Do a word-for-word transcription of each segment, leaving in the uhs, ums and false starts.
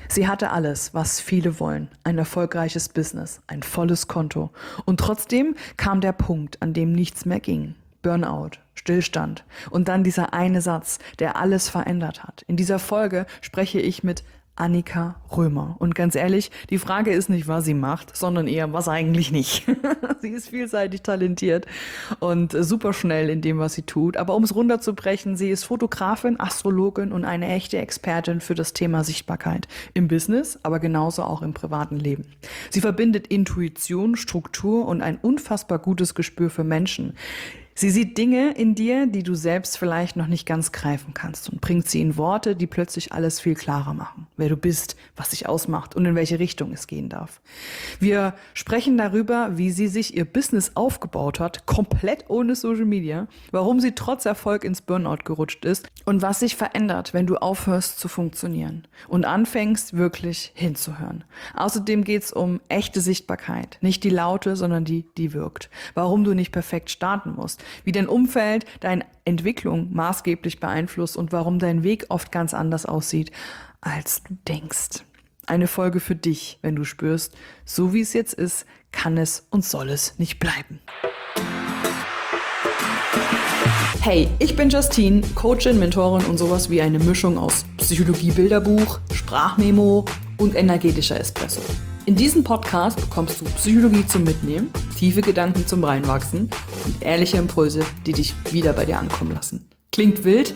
Sie hatte alles, was viele wollen. Ein erfolgreiches Business, ein volles Konto. Und trotzdem kam der Punkt, an dem nichts mehr ging. Burnout, Stillstand und dann dieser eine Satz, der alles verändert hat. In dieser Folge spreche ich mit Annika Römer. Und ganz ehrlich, die Frage ist nicht, was sie macht, sondern eher, was eigentlich nicht. Sie ist vielseitig talentiert und super schnell in dem, was sie tut. Aber um es runterzubrechen, sie ist Fotografin, Astrologin und eine echte Expertin für das Thema Sichtbarkeit im Business, aber genauso auch im privaten Leben. Sie verbindet Intuition, Struktur und ein unfassbar gutes Gespür für Menschen. Sie sieht Dinge in dir, die du selbst vielleicht noch nicht ganz greifen kannst und bringt sie in Worte, die plötzlich alles viel klarer machen. Wer du bist, was dich ausmacht und in welche Richtung es gehen darf. Wir sprechen darüber, wie sie sich ihr Business aufgebaut hat, komplett ohne Social Media, warum sie trotz Erfolg ins Burnout gerutscht ist und was sich verändert, wenn du aufhörst zu funktionieren und anfängst wirklich hinzuhören. Außerdem geht es um echte Sichtbarkeit, nicht die laute, sondern die, die wirkt. Warum du nicht perfekt starten musst, wie dein Umfeld deine Entwicklung maßgeblich beeinflusst und warum dein Weg oft ganz anders aussieht, als du denkst. Eine Folge für dich, wenn du spürst, so wie es jetzt ist, kann es und soll es nicht bleiben. Hey, ich bin Justine, Coachin, Mentorin und sowas wie eine Mischung aus Psychologie-Bilderbuch, Sprachmemo und energetischer Espresso. In diesem Podcast bekommst du Psychologie zum Mitnehmen, tiefe Gedanken zum Reinwachsen und ehrliche Impulse, die dich wieder bei dir ankommen lassen. Klingt wild?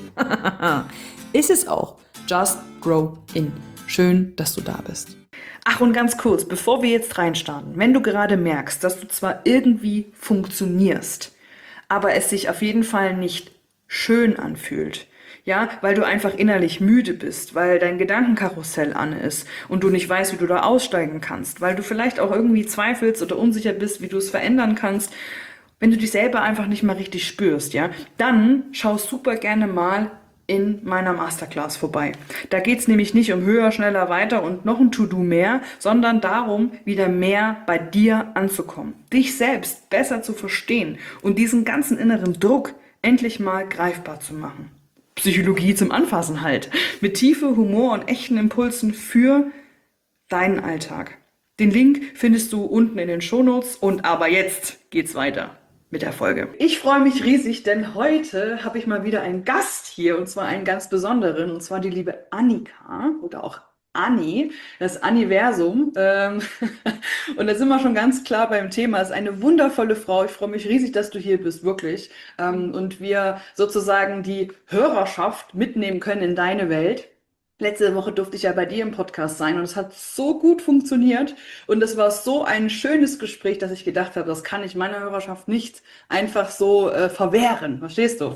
Ist es auch. Just grow in. Schön, dass du da bist. Ach, und ganz kurz, bevor wir jetzt reinstarten, wenn du gerade merkst, dass du zwar irgendwie funktionierst, aber es sich auf jeden Fall nicht schön anfühlt, ja, weil du einfach innerlich müde bist, weil dein Gedankenkarussell an ist und du nicht weißt, wie du da aussteigen kannst, weil du vielleicht auch irgendwie zweifelst oder unsicher bist, wie du es verändern kannst, wenn du dich selber einfach nicht mal richtig spürst, ja, dann schau super gerne mal in meiner Masterclass vorbei. Da geht's nämlich nicht um höher, schneller, weiter und noch ein To-Do mehr, sondern darum, wieder mehr bei dir anzukommen, dich selbst besser zu verstehen und diesen ganzen inneren Druck endlich mal greifbar zu machen. Psychologie zum Anfassen halt. Mit Tiefe, Humor und echten Impulsen für deinen Alltag. Den Link findest du unten in den Shownotes und aber jetzt geht's weiter mit der Folge. Ich freue mich riesig, denn heute habe ich mal wieder einen Gast hier und zwar einen ganz besonderen und zwar die liebe Annika oder auch Anni, das Anniversum. Ähm, und da sind wir schon ganz klar beim Thema. Es ist eine wundervolle Frau. Ich freue mich riesig, dass du hier bist, wirklich. Ähm, und wir sozusagen die Hörerschaft mitnehmen können in deine Welt. Letzte Woche durfte ich ja bei dir im Podcast sein und es hat so gut funktioniert und es war so ein schönes Gespräch, dass ich gedacht habe, das kann ich meiner Hörerschaft nicht einfach so äh, verwehren. Verstehst du?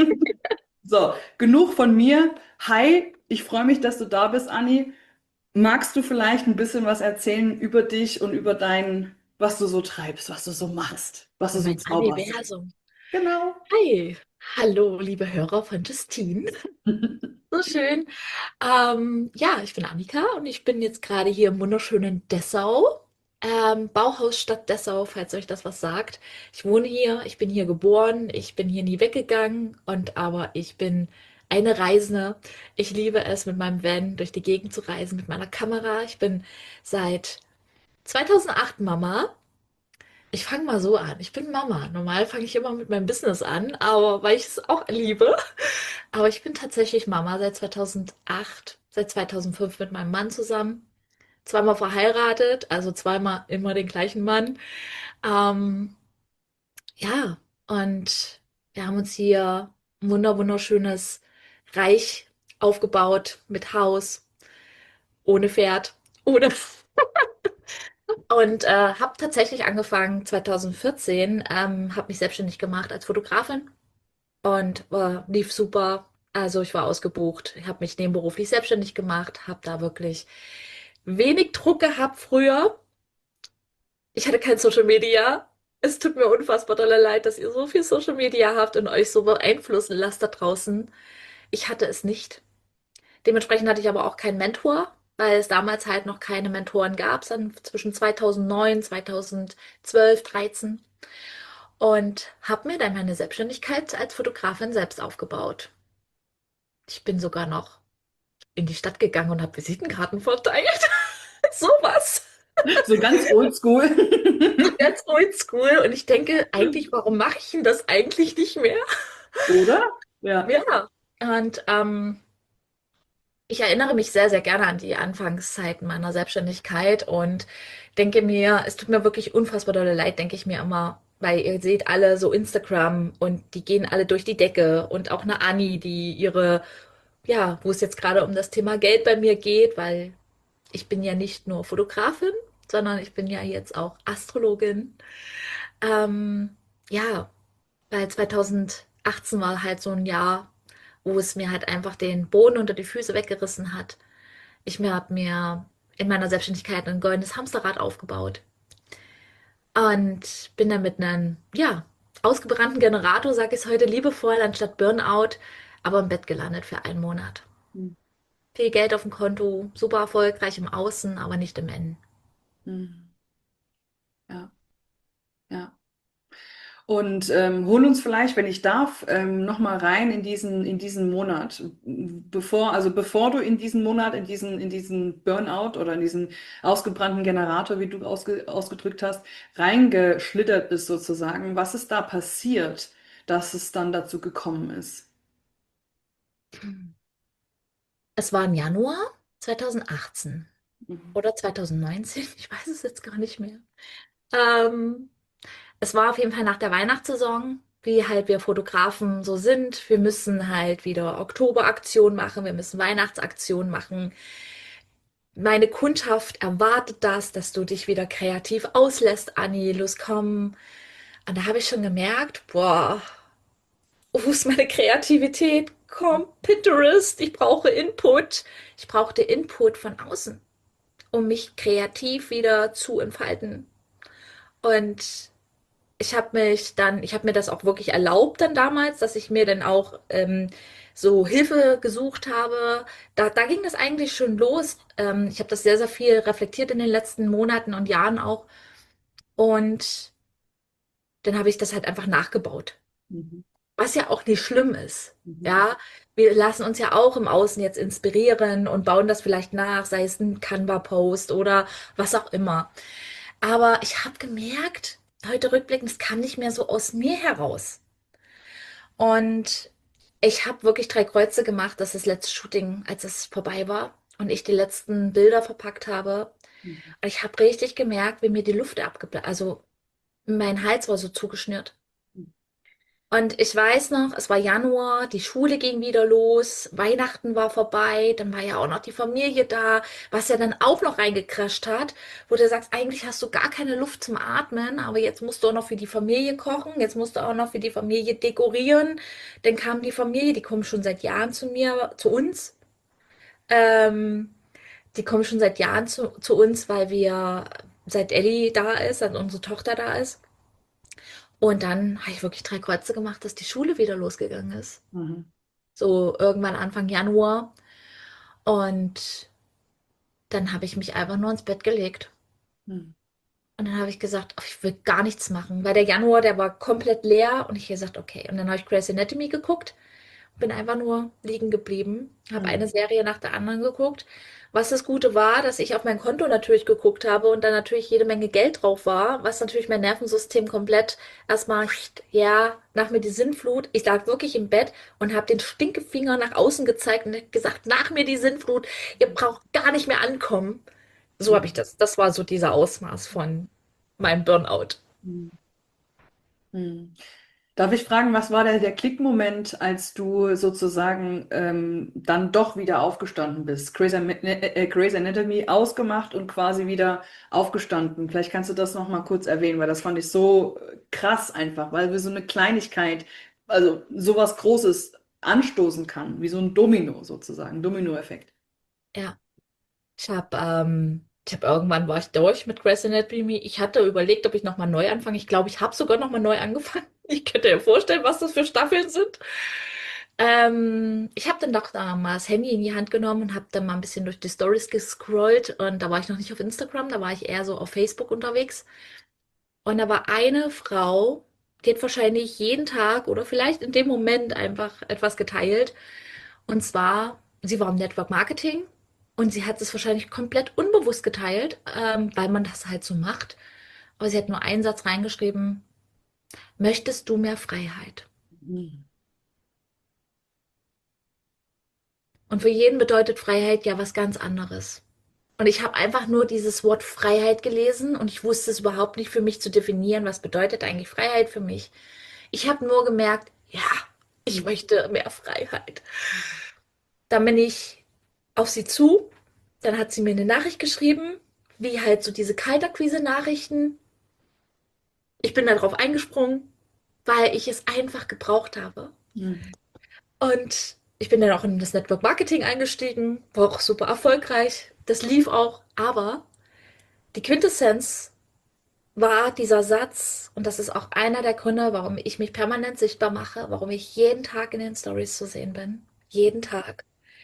So, genug von mir. Hi, ich freue mich, dass du da bist, Anni. Magst du vielleicht ein bisschen was erzählen über dich und über dein, was du so treibst, was du so machst, was du so Mein zauberst? Universum. Genau. Hi, hallo, liebe Hörer von Justine. So schön. Ähm, ja, ich bin Annika und ich bin jetzt gerade hier im wunderschönen Dessau. Ähm, Bauhausstadt Dessau, falls euch das was sagt. Ich wohne hier, ich bin hier geboren, ich bin hier nie weggegangen und aber ich bin eine Reisende. Ich liebe es, mit meinem Van durch die Gegend zu reisen, mit meiner Kamera. Ich bin seit zweitausendacht Mama. Ich fange mal so an. Ich bin Mama. Normal fange ich immer mit meinem Business an, aber weil ich es auch liebe. Aber ich bin tatsächlich Mama seit zweitausendacht, seit zweitausendfünf mit meinem Mann zusammen. Zweimal verheiratet, also zweimal immer den gleichen Mann. Ähm, ja, und wir haben uns hier ein wunder wunderschönes Reich aufgebaut mit Haus, ohne Pferd, ohne Und äh, habe tatsächlich angefangen zweitausendvierzehn, ähm, habe mich selbstständig gemacht als Fotografin und äh, lief super. Also ich war ausgebucht, ich habe mich nebenberuflich selbstständig gemacht, habe da wirklich wenig Druck gehabt früher. Ich hatte kein Social Media. Es tut mir unfassbar doll leid, dass ihr so viel Social Media habt und euch so beeinflussen lasst da draußen. Ich hatte es nicht. Dementsprechend hatte ich aber auch keinen Mentor, weil es damals halt noch keine Mentoren gab, dann zwischen zweitausendneun, zweitausendzwölf, dreizehn und habe mir dann meine Selbstständigkeit als Fotografin selbst aufgebaut. Ich bin sogar noch in die Stadt gegangen und habe Visitenkarten verteilt. Sowas. So ganz oldschool. Ganz oldschool. Und ich denke, eigentlich, warum mache ich denn das eigentlich nicht mehr? Oder? Ja. Ja. Und ähm, ich erinnere mich sehr, sehr gerne an die Anfangszeiten meiner Selbstständigkeit und denke mir, es tut mir wirklich unfassbar dolle leid, denke ich mir immer, weil ihr seht alle so Instagram und die gehen alle durch die Decke und auch eine Anni, die ihre, ja, wo es jetzt gerade um das Thema Geld bei mir geht, weil ich bin ja nicht nur Fotografin, sondern ich bin ja jetzt auch Astrologin. Ähm, ja, weil zweitausendachtzehn war halt so ein Jahr, wo es mir halt einfach den Boden unter die Füße weggerissen hat. Ich mir habe mir in meiner Selbstständigkeit ein goldenes Hamsterrad aufgebaut und bin dann mit einem, ja, ausgebrannten Generator, sage ich es heute liebevoll, anstatt Burnout, aber im Bett gelandet für einen Monat. Hm. Viel Geld auf dem Konto, super erfolgreich im Außen, aber nicht im Innen. Hm. Ja, ja. Und ähm, hol uns vielleicht, wenn ich darf, ähm, nochmal rein in diesen, in diesen Monat. Bevor, also bevor du in diesen Monat, in diesen, in diesen Burnout oder in diesen ausgebrannten Generator, wie du ausge, ausgedrückt hast, reingeschlittert bist sozusagen. Was ist da passiert, dass es dann dazu gekommen ist? Es war im Januar zweitausendachtzehn Mhm. oder zweitausendneunzehn, ich weiß es jetzt gar nicht mehr. Ähm, Es war auf jeden Fall nach der Weihnachtssaison, wie halt wir Fotografen so sind. Wir müssen halt wieder Oktoberaktion machen, wir müssen Weihnachtsaktion machen. Meine Kundschaft erwartet das, dass du dich wieder kreativ auslässt, Anni, los komm. Und da habe ich schon gemerkt, boah, wo ist meine Kreativität? Komm, Pinterest, ich brauche Input. Ich brauchte Input von außen, um mich kreativ wieder zu entfalten. Und ich habe mich dann, ich habe mir das auch wirklich erlaubt dann damals, dass ich mir dann auch ähm, so Hilfe gesucht habe. Da, da ging das eigentlich schon los. Ähm, ich habe das sehr, sehr viel reflektiert in den letzten Monaten und Jahren auch. Und dann habe ich das halt einfach nachgebaut. Mhm. Was ja auch nicht schlimm ist. Mhm. Ja, wir lassen uns ja auch im Außen jetzt inspirieren und bauen das vielleicht nach, sei es ein Canva-Post oder was auch immer. Aber ich habe gemerkt, heute rückblickend, es kam nicht mehr so aus mir heraus. Und ich habe wirklich drei Kreuze gemacht, dass das letzte Shooting, als es vorbei war und ich die letzten Bilder verpackt habe. Mhm. Und ich habe richtig gemerkt, wie mir die Luft abgeblasen, also mein Hals war so zugeschnürt. Und ich weiß noch, es war Januar, die Schule ging wieder los, Weihnachten war vorbei, dann war ja auch noch die Familie da, was ja dann auch noch reingecrasht hat, wo du sagst, eigentlich hast du gar keine Luft zum Atmen, aber jetzt musst du auch noch für die Familie kochen, jetzt musst du auch noch für die Familie dekorieren. Dann kam die Familie, die kommen schon seit Jahren zu mir, zu uns. Ähm, Die kommen schon seit Jahren zu, zu uns, weil wir, seit Ellie da ist, seit unsere Tochter da ist. Und dann habe ich wirklich drei Kreuze gemacht, dass die Schule wieder losgegangen ist. Mhm. So irgendwann Anfang Januar. Und dann habe ich mich einfach nur ins Bett gelegt. Mhm. Und dann habe ich gesagt, ach, ich will gar nichts machen, weil der Januar, der war komplett leer. Und ich habe gesagt, okay. Und dann habe ich Grey's Anatomy geguckt, bin einfach nur liegen geblieben, habe eine Mhm. Serie nach der anderen geguckt. Was das Gute war, dass ich auf mein Konto natürlich geguckt habe und da natürlich jede Menge Geld drauf war, was natürlich mein Nervensystem komplett erstmal, ja, nach mir die Sinnflut. Ich lag wirklich im Bett und habe den Stinkefinger nach außen gezeigt und hab gesagt, nach mir die Sinnflut, ihr braucht gar nicht mehr ankommen. So habe ich das. Das war so dieser Ausmaß von meinem Burnout. Mhm. Mhm. Darf ich fragen, was war der, der Klickmoment, als du sozusagen ähm, dann doch wieder aufgestanden bist? Grey's, An- äh, äh, Grey's Anatomy ausgemacht und quasi wieder aufgestanden. Vielleicht kannst du das noch mal kurz erwähnen, weil das fand ich so äh, krass einfach, weil wir so eine Kleinigkeit, also sowas Großes anstoßen kann, wie so ein Domino sozusagen, Dominoeffekt. Ja. Ich habe ähm, ich habe irgendwann war ich durch mit Grey's Anatomy. Ich hatte überlegt, ob ich nochmal neu anfange. Ich glaube, ich habe sogar nochmal neu angefangen. Ich könnte dir vorstellen, was das für Staffeln sind. Ähm, ich habe dann doch da mal das Handy in die Hand genommen und habe dann mal ein bisschen durch die Stories gescrollt. Und da war ich noch nicht auf Instagram, da war ich eher so auf Facebook unterwegs. Und da war eine Frau, die hat wahrscheinlich jeden Tag oder vielleicht in dem Moment einfach etwas geteilt. Und zwar sie war im Network Marketing und sie hat es wahrscheinlich komplett unbewusst geteilt, ähm, weil man das halt so macht. Aber sie hat nur einen Satz reingeschrieben: Möchtest du mehr Freiheit? Mhm. Und für jeden bedeutet Freiheit ja was ganz anderes. Und ich habe einfach nur dieses Wort Freiheit gelesen und ich wusste es überhaupt nicht für mich zu definieren, was bedeutet eigentlich Freiheit für mich. Ich habe nur gemerkt, ja, ich möchte mehr Freiheit. Dann bin ich auf sie zu, dann hat sie mir eine Nachricht geschrieben, wie halt so diese Kaltakquise-Nachrichten. Ich bin darauf eingesprungen, weil ich es einfach gebraucht habe. Mhm. Und ich bin dann auch in das Network Marketing eingestiegen, war auch super erfolgreich. Das lief auch, aber die Quintessenz war dieser Satz, und das ist auch einer der Gründe, warum ich mich permanent sichtbar mache, warum ich jeden Tag in den Stories zu sehen bin. Jeden Tag.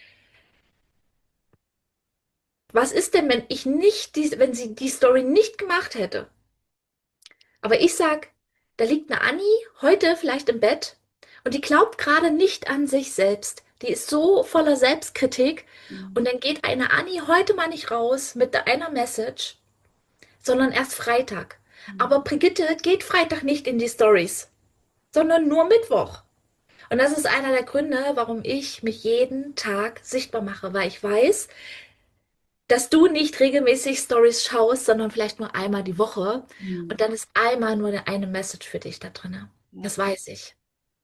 Was ist denn, wenn ich nicht die, wenn sie die Story nicht gemacht hätte? Aber ich sag, da liegt eine Annie heute vielleicht im Bett und die glaubt gerade nicht an sich selbst. Die ist so voller Selbstkritik und dann geht eine Annie heute mal nicht raus mit einer Message, sondern erst Freitag. Aber Brigitte geht Freitag nicht in die Stories, sondern nur Mittwoch. Und das ist einer der Gründe, warum ich mich jeden Tag sichtbar mache, weil ich weiß, dass du nicht regelmäßig Stories schaust, sondern vielleicht nur einmal die Woche. Mhm. Und dann ist einmal nur eine Message für dich da drin. Ja. Das weiß ich.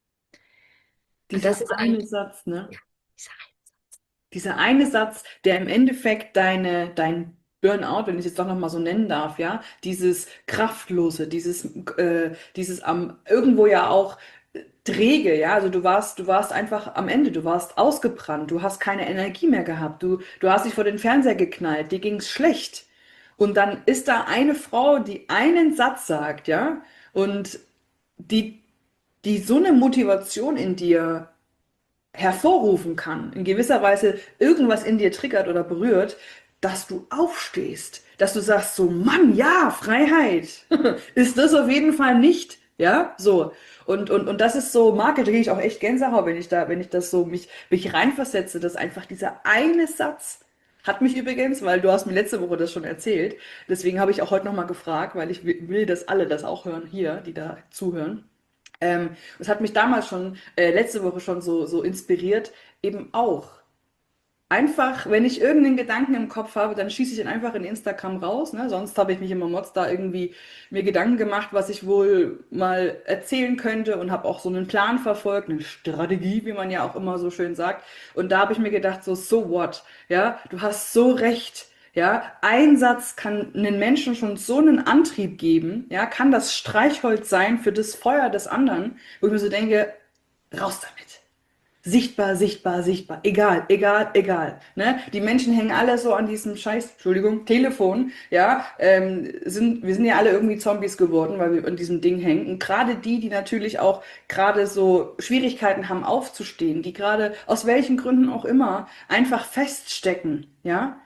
Und Dieser das ist eine eigentlich, Satz, ne? ja, ich sag, Dieser eine Satz, der im Endeffekt deine, dein Burnout, wenn ich es jetzt doch nochmal so nennen darf, ja, dieses Kraftlose, dieses, äh, dieses am, irgendwo ja auch äh, träge, ja, also du warst, du warst einfach am Ende, du warst ausgebrannt, du hast keine Energie mehr gehabt, du, du hast dich vor den Fernseher geknallt, dir ging's schlecht. Und dann ist da eine Frau, die einen Satz sagt, ja, und die, die so eine Motivation in dir hervorrufen kann, in gewisser Weise irgendwas in dir triggert oder berührt, dass du aufstehst, dass du sagst so, Mann, ja, Freiheit ist das auf jeden Fall nicht, ja, so. Und, und, und das ist so Marke, da kriege ich auch echt Gänsehaut, wenn ich da, wenn ich das so mich, mich reinversetze, dass einfach dieser eine Satz hat mich übrigens, weil du hast mir letzte Woche das schon erzählt, deswegen habe ich auch heute nochmal gefragt, weil ich will, dass alle das auch hören hier, die da zuhören. Ähm, das hat mich damals schon, äh, letzte Woche schon so, so inspiriert, eben auch. Einfach, wenn ich irgendeinen Gedanken im Kopf habe, dann schieße ich ihn einfach in Instagram raus, ne? Sonst habe ich mich immer Mods da irgendwie mir Gedanken gemacht, was ich wohl mal erzählen könnte und habe auch so einen Plan verfolgt, eine Strategie, wie man ja auch immer so schön sagt. Und da habe ich mir gedacht, so, so what? Ja, du hast so recht. Ja, ein Satz kann einen Menschen schon so einen Antrieb geben, ja, kann das Streichholz sein für das Feuer des anderen, wo ich mir so denke, raus damit. Sichtbar, sichtbar, sichtbar. Egal, egal, egal. Ne? Die Menschen hängen alle so an diesem Scheiß, Entschuldigung, Telefon, ja, ähm, sind, wir sind ja alle irgendwie Zombies geworden, weil wir an diesem Ding hängen. Und gerade die, die natürlich auch gerade so Schwierigkeiten haben aufzustehen, die gerade aus welchen Gründen auch immer einfach feststecken, ja,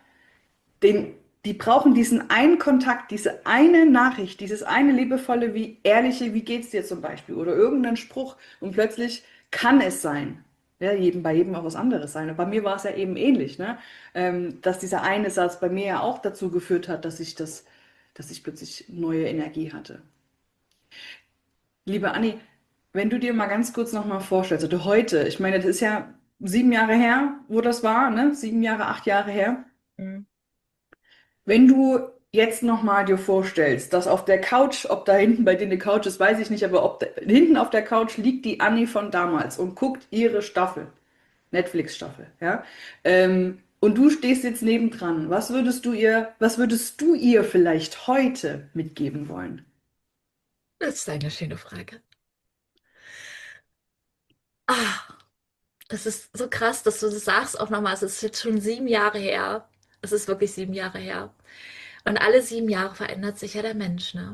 den, die brauchen diesen einen Kontakt, diese eine Nachricht, dieses eine liebevolle, wie ehrliche, wie geht's dir zum Beispiel, oder irgendeinen Spruch und plötzlich kann es sein. Ja, jedem, bei jedem auch was anderes sein. Und bei mir war es ja eben ähnlich, ne? Ähm, dass dieser eine Satz bei mir ja auch dazu geführt hat, dass ich das, dass ich plötzlich neue Energie hatte. Liebe Anni, wenn du dir mal ganz kurz nochmal vorstellst, also heute, ich meine, das ist ja sieben Jahre her, wo das war, ne? Sieben Jahre, acht Jahre her. mhm. Wenn du jetzt nochmal dir vorstellst, dass auf der Couch, ob da hinten bei dir eine Couch ist, weiß ich nicht, aber ob da, hinten auf der Couch liegt die Annie von damals und guckt ihre Staffel, Netflix-Staffel, ja, ähm, und du stehst jetzt nebendran, was würdest du ihr, was würdest du ihr vielleicht heute mitgeben wollen? Das ist eine schöne Frage. Ah, das ist so krass, dass du das sagst auch nochmal. Es ist jetzt schon sieben Jahre her. Es ist wirklich sieben Jahre her. Und alle sieben Jahre verändert sich ja der Mensch, ne?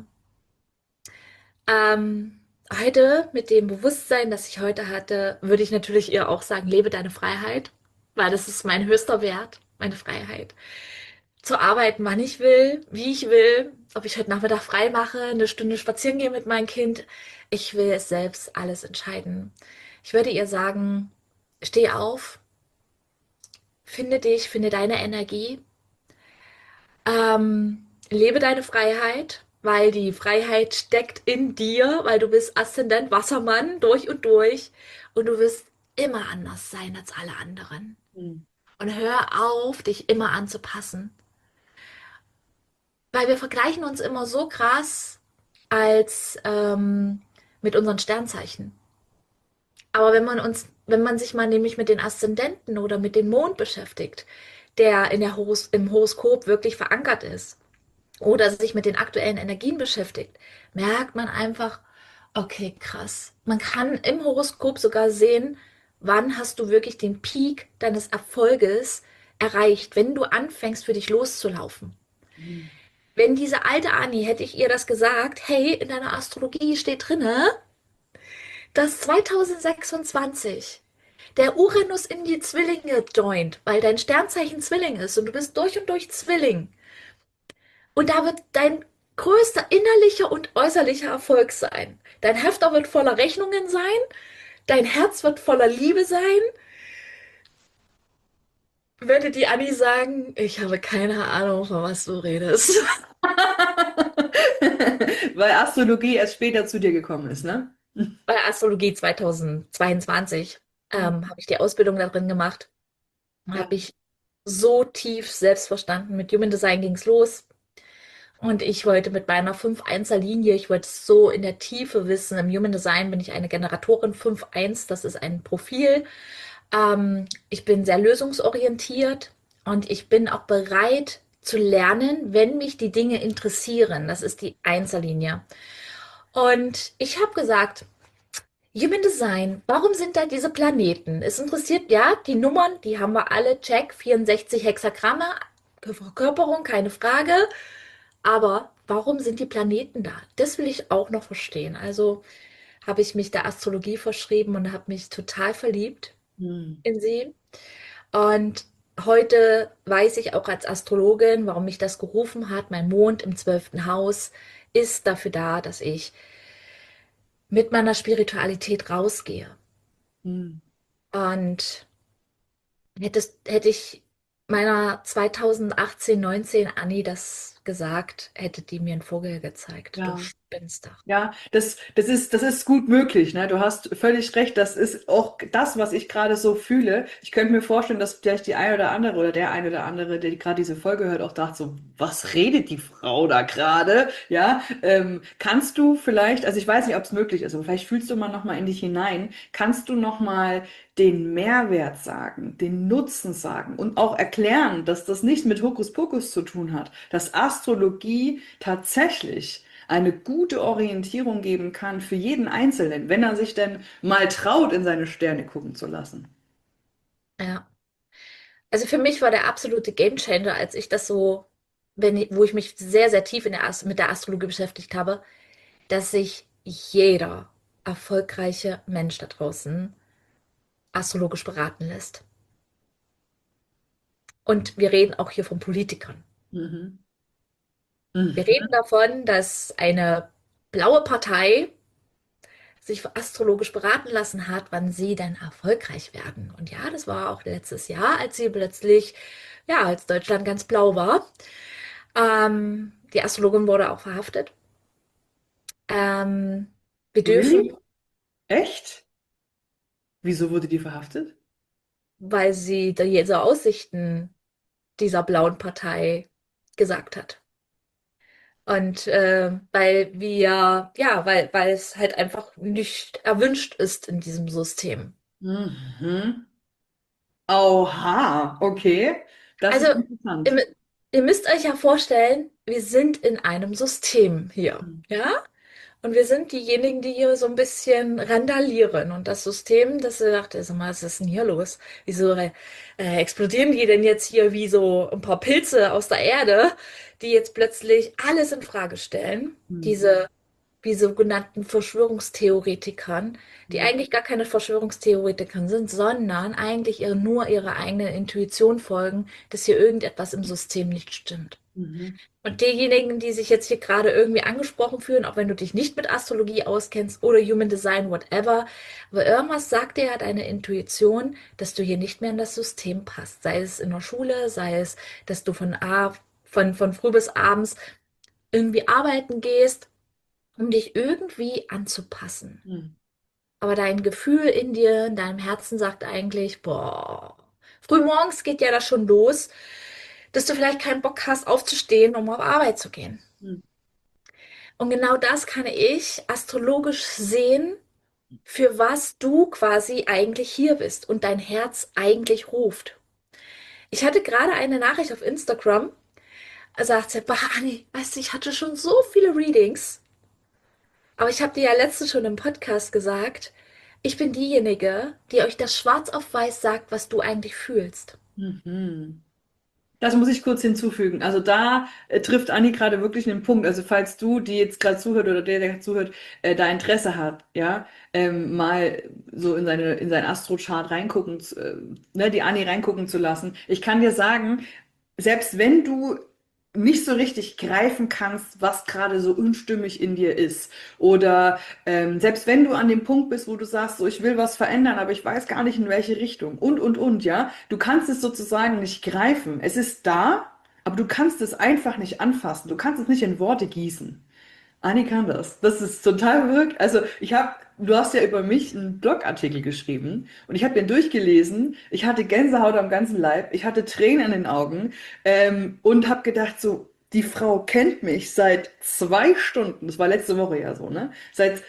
Ähm, heute mit dem Bewusstsein, das ich heute hatte, würde ich natürlich ihr auch sagen, lebe deine Freiheit, weil das ist mein höchster Wert, meine Freiheit. Zu arbeiten, wann ich will, wie ich will, ob ich heute Nachmittag frei mache, eine Stunde spazieren gehe mit meinem Kind. Ich will es selbst alles entscheiden. Ich würde ihr sagen, steh auf, finde dich, finde deine Energie, ähm, lebe deine Freiheit, weil die Freiheit steckt in dir, weil du bist Aszendent Wassermann durch und durch und du wirst immer anders sein als alle anderen. Mhm. Und hör auf, dich immer anzupassen, weil wir vergleichen uns immer so krass als ähm, mit unseren Sternzeichen. Aber wenn man uns, wenn man sich mal nämlich mit den Aszendenten oder mit dem Mond beschäftigt, der in der Horos im Horoskop wirklich verankert ist, oder sich mit den aktuellen Energien beschäftigt, merkt man einfach, okay, krass. Man kann im Horoskop sogar sehen, wann hast du wirklich den Peak deines Erfolges erreicht, wenn du anfängst, für dich loszulaufen. Mhm. Wenn diese alte Anni, hätte ich ihr das gesagt, hey, in deiner Astrologie steht drinne, dass zwanzig sechsundzwanzig der Uranus in die Zwillinge joint, weil dein Sternzeichen Zwilling ist und du bist durch und durch Zwilling. Und da wird dein größter innerlicher und äußerlicher Erfolg sein. Dein Hefter wird voller Rechnungen sein, dein Herz wird voller Liebe sein. Würde die Anni sagen, ich habe keine Ahnung, von was du redest. Weil Astrologie erst später zu dir gekommen ist, ne? Bei Astrologie zweitausendzweiundzwanzig ähm, habe ich die Ausbildung da drin gemacht. Ja. Habe ich so tief selbst verstanden. Mit Human Design ging es los. Und ich wollte mit meiner fünf eins Linie, ich wollte es so in der Tiefe wissen. Im Human Design bin ich eine Generatorin fünf eins, das ist ein Profil. Ähm, ich bin sehr lösungsorientiert und ich bin auch bereit zu lernen, wenn mich die Dinge interessieren. Das ist die Einserlinie. Und ich habe gesagt, Human Design, warum sind da diese Planeten? Es interessiert, ja, die Nummern, die haben wir alle, check, vierundsechzig Hexagramme, Verkörperung, keine Frage. Aber warum sind die Planeten da? Das will ich auch noch verstehen. Also habe ich mich der Astrologie verschrieben und habe mich total verliebt Mhm. in sie. Und heute weiß ich auch als Astrologin, warum mich das gerufen hat. Mein Mond im zwölften Haus ist dafür da, dass ich mit meiner Spiritualität rausgehe. Mhm. Und hättest, hätte ich meiner zweitausendachtzehn, neunzehn Anni das gesagt, hätte die mir einen Vogel gezeigt. Du Ja. spinnst doch. Ja, das, das ist, das ist gut möglich, ne? Du hast völlig recht. Das ist auch das, was ich gerade so fühle. Ich könnte mir vorstellen, dass vielleicht die eine oder andere oder der eine oder andere, der gerade diese Folge hört, auch dachte so, was redet die Frau da gerade? Ja, ähm, kannst du vielleicht, also ich weiß nicht, ob es möglich ist, aber vielleicht fühlst du mal noch mal in dich hinein. Kannst du noch mal den Mehrwert sagen, den Nutzen sagen und auch erklären, dass das nichts mit Hokuspokus zu tun hat, dass Astrologie tatsächlich eine gute Orientierung geben kann für jeden Einzelnen, wenn er sich denn mal traut, in seine Sterne gucken zu lassen. Ja. Also für mich war der absolute Gamechanger, als ich das so, wenn ich, wo ich mich sehr, sehr tief in der Ast mit der Astrologie beschäftigt habe, dass sich jeder erfolgreiche Mensch da draußen astrologisch beraten lässt. Und wir reden auch hier von Politikern. Mhm. Wir reden Mhm. davon, dass eine blaue Partei sich astrologisch beraten lassen hat, wann sie dann erfolgreich werden. Und ja, das war auch letztes Jahr, als sie plötzlich, ja, als Deutschland ganz blau war. Ähm, die Astrologin wurde auch verhaftet. Ähm, wir dürfen, Really? Echt? Wieso wurde die verhaftet? weil sie diese Aussichten dieser blauen Partei gesagt hat. Und äh, weil wir, ja, weil, weil es halt einfach nicht erwünscht ist in diesem System. Mhm. Oha, okay. Das Also, ist interessant. ihr, ihr müsst euch ja vorstellen, wir sind in einem System hier, ja? Und wir sind diejenigen, die hier so ein bisschen randalieren. Und das System, das ihr dachte, sag mal, was ist denn hier los? Wieso äh, explodieren die denn jetzt hier wie so ein paar Pilze aus der Erde, die jetzt plötzlich alles in Frage stellen? Mhm. Diese wie sogenannten Verschwörungstheoretikern, die Mhm. eigentlich gar keine Verschwörungstheoretiker sind, sondern eigentlich ihre, nur ihrer eigenen Intuition folgen, dass hier irgendetwas im System nicht stimmt. Mhm. Und diejenigen, die sich jetzt hier gerade irgendwie angesprochen fühlen, auch wenn du dich nicht mit Astrologie auskennst oder Human Design, whatever, aber irgendwas sagt dir ja deine Intuition, dass du hier nicht mehr in das System passt. Sei es in der Schule, sei es, dass du von, A, von, von früh bis abends irgendwie arbeiten gehst, um dich irgendwie anzupassen. Mhm. Aber dein Gefühl in dir, in deinem Herzen sagt eigentlich, boah, frühmorgens geht ja das schon los, dass du vielleicht keinen Bock hast, aufzustehen, um auf Arbeit zu gehen. Mhm. Und genau das kann ich astrologisch sehen, für was du quasi eigentlich hier bist und dein Herz eigentlich ruft. Ich hatte gerade eine Nachricht auf Instagram, da sagt sie, bah, Anni, weißt du, ich hatte schon so viele Readings, aber ich habe dir ja letztens schon im Podcast gesagt, ich bin diejenige, die euch das schwarz auf weiß sagt, was du eigentlich fühlst. Mhm. Das muss ich kurz hinzufügen. Also da äh, trifft Anni gerade wirklich einen Punkt. Also falls du, die jetzt gerade zuhört oder der, der zuhört, äh, da Interesse hat, ja, ähm, mal so in seine in sein Astrochart reingucken, zu- äh, ne, die Anni reingucken zu lassen. Ich kann dir sagen, selbst wenn du nicht so richtig greifen kannst, was gerade so unstimmig in dir ist, oder ähm, selbst wenn du an dem Punkt bist, wo du sagst, so ich will was verändern, aber ich weiß gar nicht in welche Richtung und und und, ja, du kannst es sozusagen nicht greifen. Es ist da, aber du kannst es einfach nicht anfassen. Du kannst es nicht in Worte gießen. Anni kann das. Das ist total verrückt. Also ich habe, du hast ja über mich einen Blogartikel geschrieben und ich habe den durchgelesen. Ich hatte Gänsehaut am ganzen Leib, ich hatte Tränen in den Augen ähm, und habe gedacht, so, die Frau kennt mich seit zwei Stunden. Das war letzte Woche ja so, ne? Seit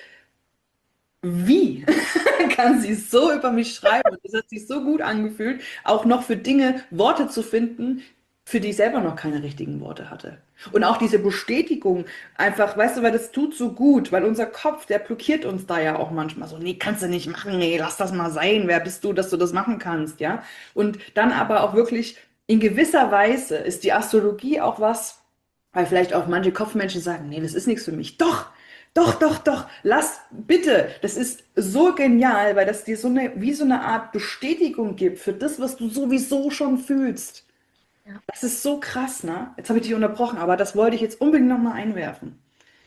wie kann sie so über mich schreiben? Und es hat sich so gut angefühlt, auch noch für Dinge Worte zu finden, für die ich selber noch keine richtigen Worte hatte. Und auch diese Bestätigung, einfach, weißt du, weil das tut so gut, weil unser Kopf, der blockiert uns da ja auch manchmal so, nee, kannst du nicht machen, nee, lass das mal sein, wer bist du, dass du das machen kannst, ja? Und dann aber auch wirklich in gewisser Weise ist die Astrologie auch was, weil vielleicht auch manche Kopfmenschen sagen, nee, das ist nichts für mich. Doch! Doch, doch, doch, lass bitte. Das ist so genial, weil das dir so eine, wie so eine Art Bestätigung gibt für das, was du sowieso schon fühlst. Ja. Das ist so krass, ne? Jetzt habe ich dich unterbrochen, aber das wollte ich jetzt unbedingt nochmal einwerfen.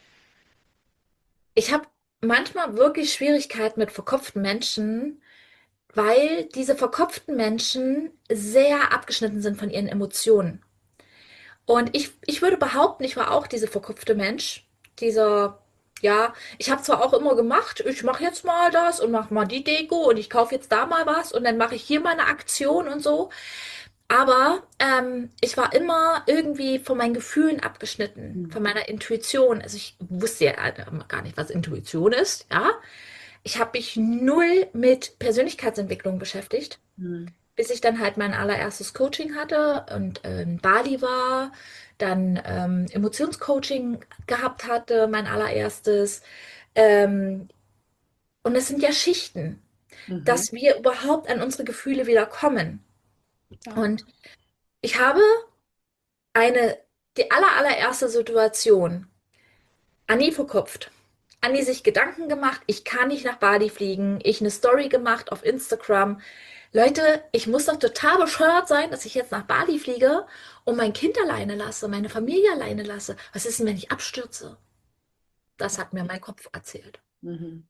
Ich habe manchmal wirklich Schwierigkeiten mit verkopften Menschen, weil diese verkopften Menschen sehr abgeschnitten sind von ihren Emotionen. Und ich, ich würde behaupten, ich war auch diese verkopfte Mensch. Dieser, ja, ich habe zwar auch immer gemacht, ich mache jetzt mal das und mache mal die Deko und ich kaufe jetzt da mal was und dann mache ich hier mal eine Aktion und so. Aber ähm, ich war immer irgendwie von meinen Gefühlen abgeschnitten, Hm. von meiner Intuition. Also ich wusste ja äh, gar nicht, was Intuition ist, ja. Ich habe mich null mit Persönlichkeitsentwicklung beschäftigt, Hm. bis ich dann halt mein allererstes Coaching hatte und äh, in Bali war, dann ähm, Emotionscoaching gehabt hatte, mein allererstes. Ähm, und es sind ja Schichten, Mhm. dass wir überhaupt an unsere Gefühle wieder kommen. Ja. Und ich habe eine, die aller, allererste Situation, Anni verkopft. Anni sich Gedanken gemacht, ich kann nicht nach Bali fliegen, ich eine Story gemacht auf Instagram. Leute, ich muss doch total bescheuert sein, dass ich jetzt nach Bali fliege und mein Kind alleine lasse, meine Familie alleine lasse. Was ist denn, wenn ich abstürze? Das hat mir mein Kopf erzählt. Mhm.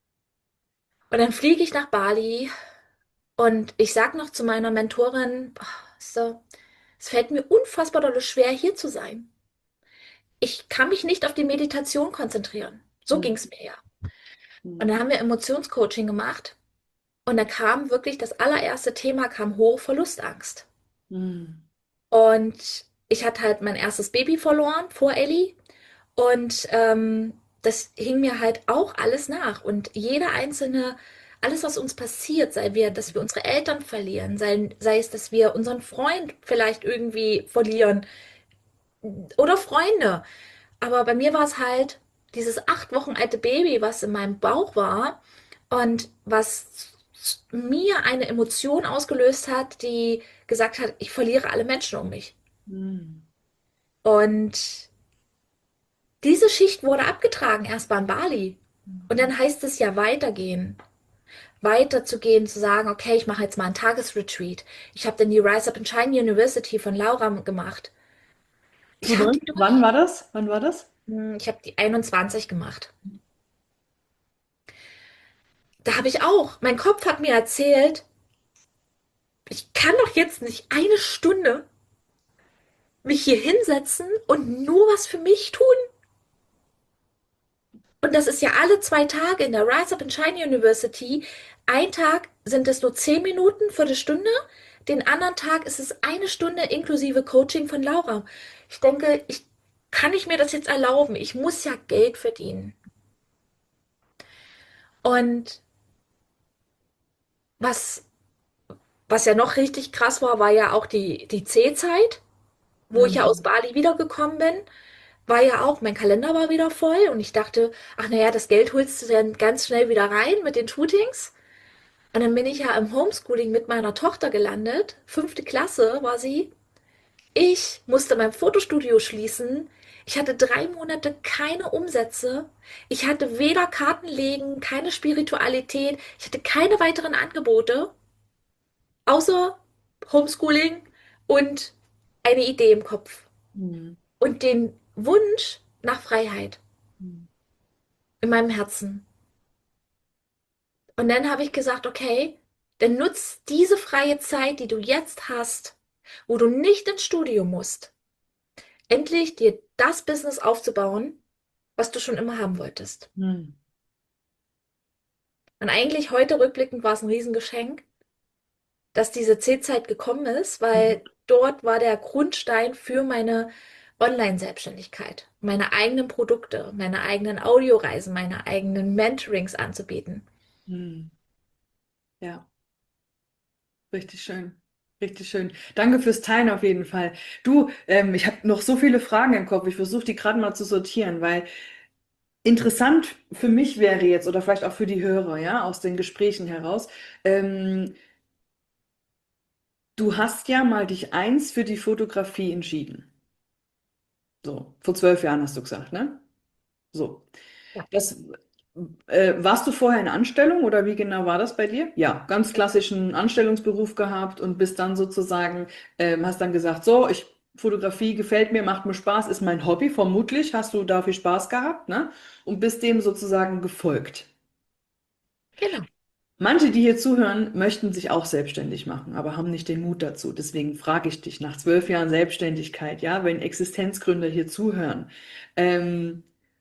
Und dann fliege ich nach Bali und ich sage noch zu meiner Mentorin, "Boah, so, es fällt mir unfassbar dolle schwer, hier zu sein. Ich kann mich nicht auf die Meditation konzentrieren. So Mhm. ging es mir ja. Und Mhm. dann haben wir Emotionscoaching gemacht und da kam wirklich das allererste Thema kam hoch, Verlustangst. Mhm. Und ich hatte halt mein erstes Baby verloren vor Ellie und ähm, das hing mir halt auch alles nach. Und jeder einzelne, alles, was uns passiert, sei wir, dass wir unsere Eltern verlieren, sei, sei es, dass wir unseren Freund vielleicht irgendwie verlieren oder Freunde. Aber bei mir war es halt dieses acht Wochen alte Baby, was in meinem Bauch war und was mir eine Emotion ausgelöst hat, die gesagt hat, ich verliere alle Menschen um mich. Mhm. Und Diese Schicht wurde abgetragen, erst mal in Bali. Und dann heißt es ja weitergehen. Weiterzugehen, zu sagen, okay, ich mache jetzt mal einen Tagesretreat. Ich habe dann die Rise Up and Shine University von Laura gemacht. Ich habe die Wann durch. war das? Wann war das? Hm, Ich habe die einundzwanzig gemacht. Da habe ich auch. Mein Kopf hat mir erzählt, ich kann doch jetzt nicht eine Stunde mich hier hinsetzen und nur was für mich tun. Und das ist ja alle zwei Tage in der Rise Up and Shine University. Ein Tag sind es nur zehn Minuten, Viertelstunde. Den anderen Tag ist es eine Stunde inklusive Coaching von Laura. Ich denke, ich kann ich mir das jetzt erlauben? Ich muss ja Geld verdienen. Und was, was ja noch richtig krass war, war ja auch die, die C-Zeit, wo ich ja aus Mhm. Bali wiedergekommen bin. War ja auch, mein Kalender war wieder voll und ich dachte, ach naja, das Geld holst du dann ganz schnell wieder rein mit den Shootings. Und dann bin ich ja im Homeschooling mit meiner Tochter gelandet. Fünfte Klasse war sie. Ich musste mein Fotostudio schließen. Ich hatte drei Monate keine Umsätze. Ich hatte weder Kartenlegen, keine Spiritualität. Ich hatte keine weiteren Angebote, außer Homeschooling und eine Idee im Kopf. Mhm. Und den Wunsch nach Freiheit Mhm. in meinem Herzen. Und dann habe ich gesagt, okay, dann nutz diese freie Zeit, die du jetzt hast, wo du nicht ins Studio musst, endlich dir das Business aufzubauen, was du schon immer haben wolltest. Mhm. Und eigentlich heute rückblickend war es ein Riesengeschenk, dass diese C-Zeit gekommen ist, weil dort war der Grundstein für meine Online-Selbstständigkeit, meine eigenen Produkte, meine eigenen Audioreisen, meine eigenen Mentorings anzubieten. Mhm. Ja, richtig schön. Richtig schön. Danke fürs Teilen auf jeden Fall. Du, ähm, ich habe noch so viele Fragen im Kopf. Ich versuche die gerade mal zu sortieren, weil interessant für mich wäre jetzt oder vielleicht auch für die Hörer, ja, aus den Gesprächen heraus. Ähm, du hast ja mal dich eins für die Fotografie entschieden. So, vor zwölf Jahren hast du gesagt, ne? So. Ja, Das, äh, warst du vorher in Anstellung oder wie genau war das bei dir? Ja, ganz klassischen Anstellungsberuf gehabt und bist dann sozusagen, ähm, hast dann gesagt, so, ich Fotografie gefällt mir, macht mir Spaß, ist mein Hobby, vermutlich hast du da viel Spaß gehabt, ne? Und bist dem sozusagen gefolgt. genau. Manche, die hier zuhören, möchten sich auch selbstständig machen, aber haben nicht den Mut dazu. Deswegen frage ich dich nach zwölf Jahren Selbstständigkeit, ja, wenn Existenzgründer hier zuhören, ähm,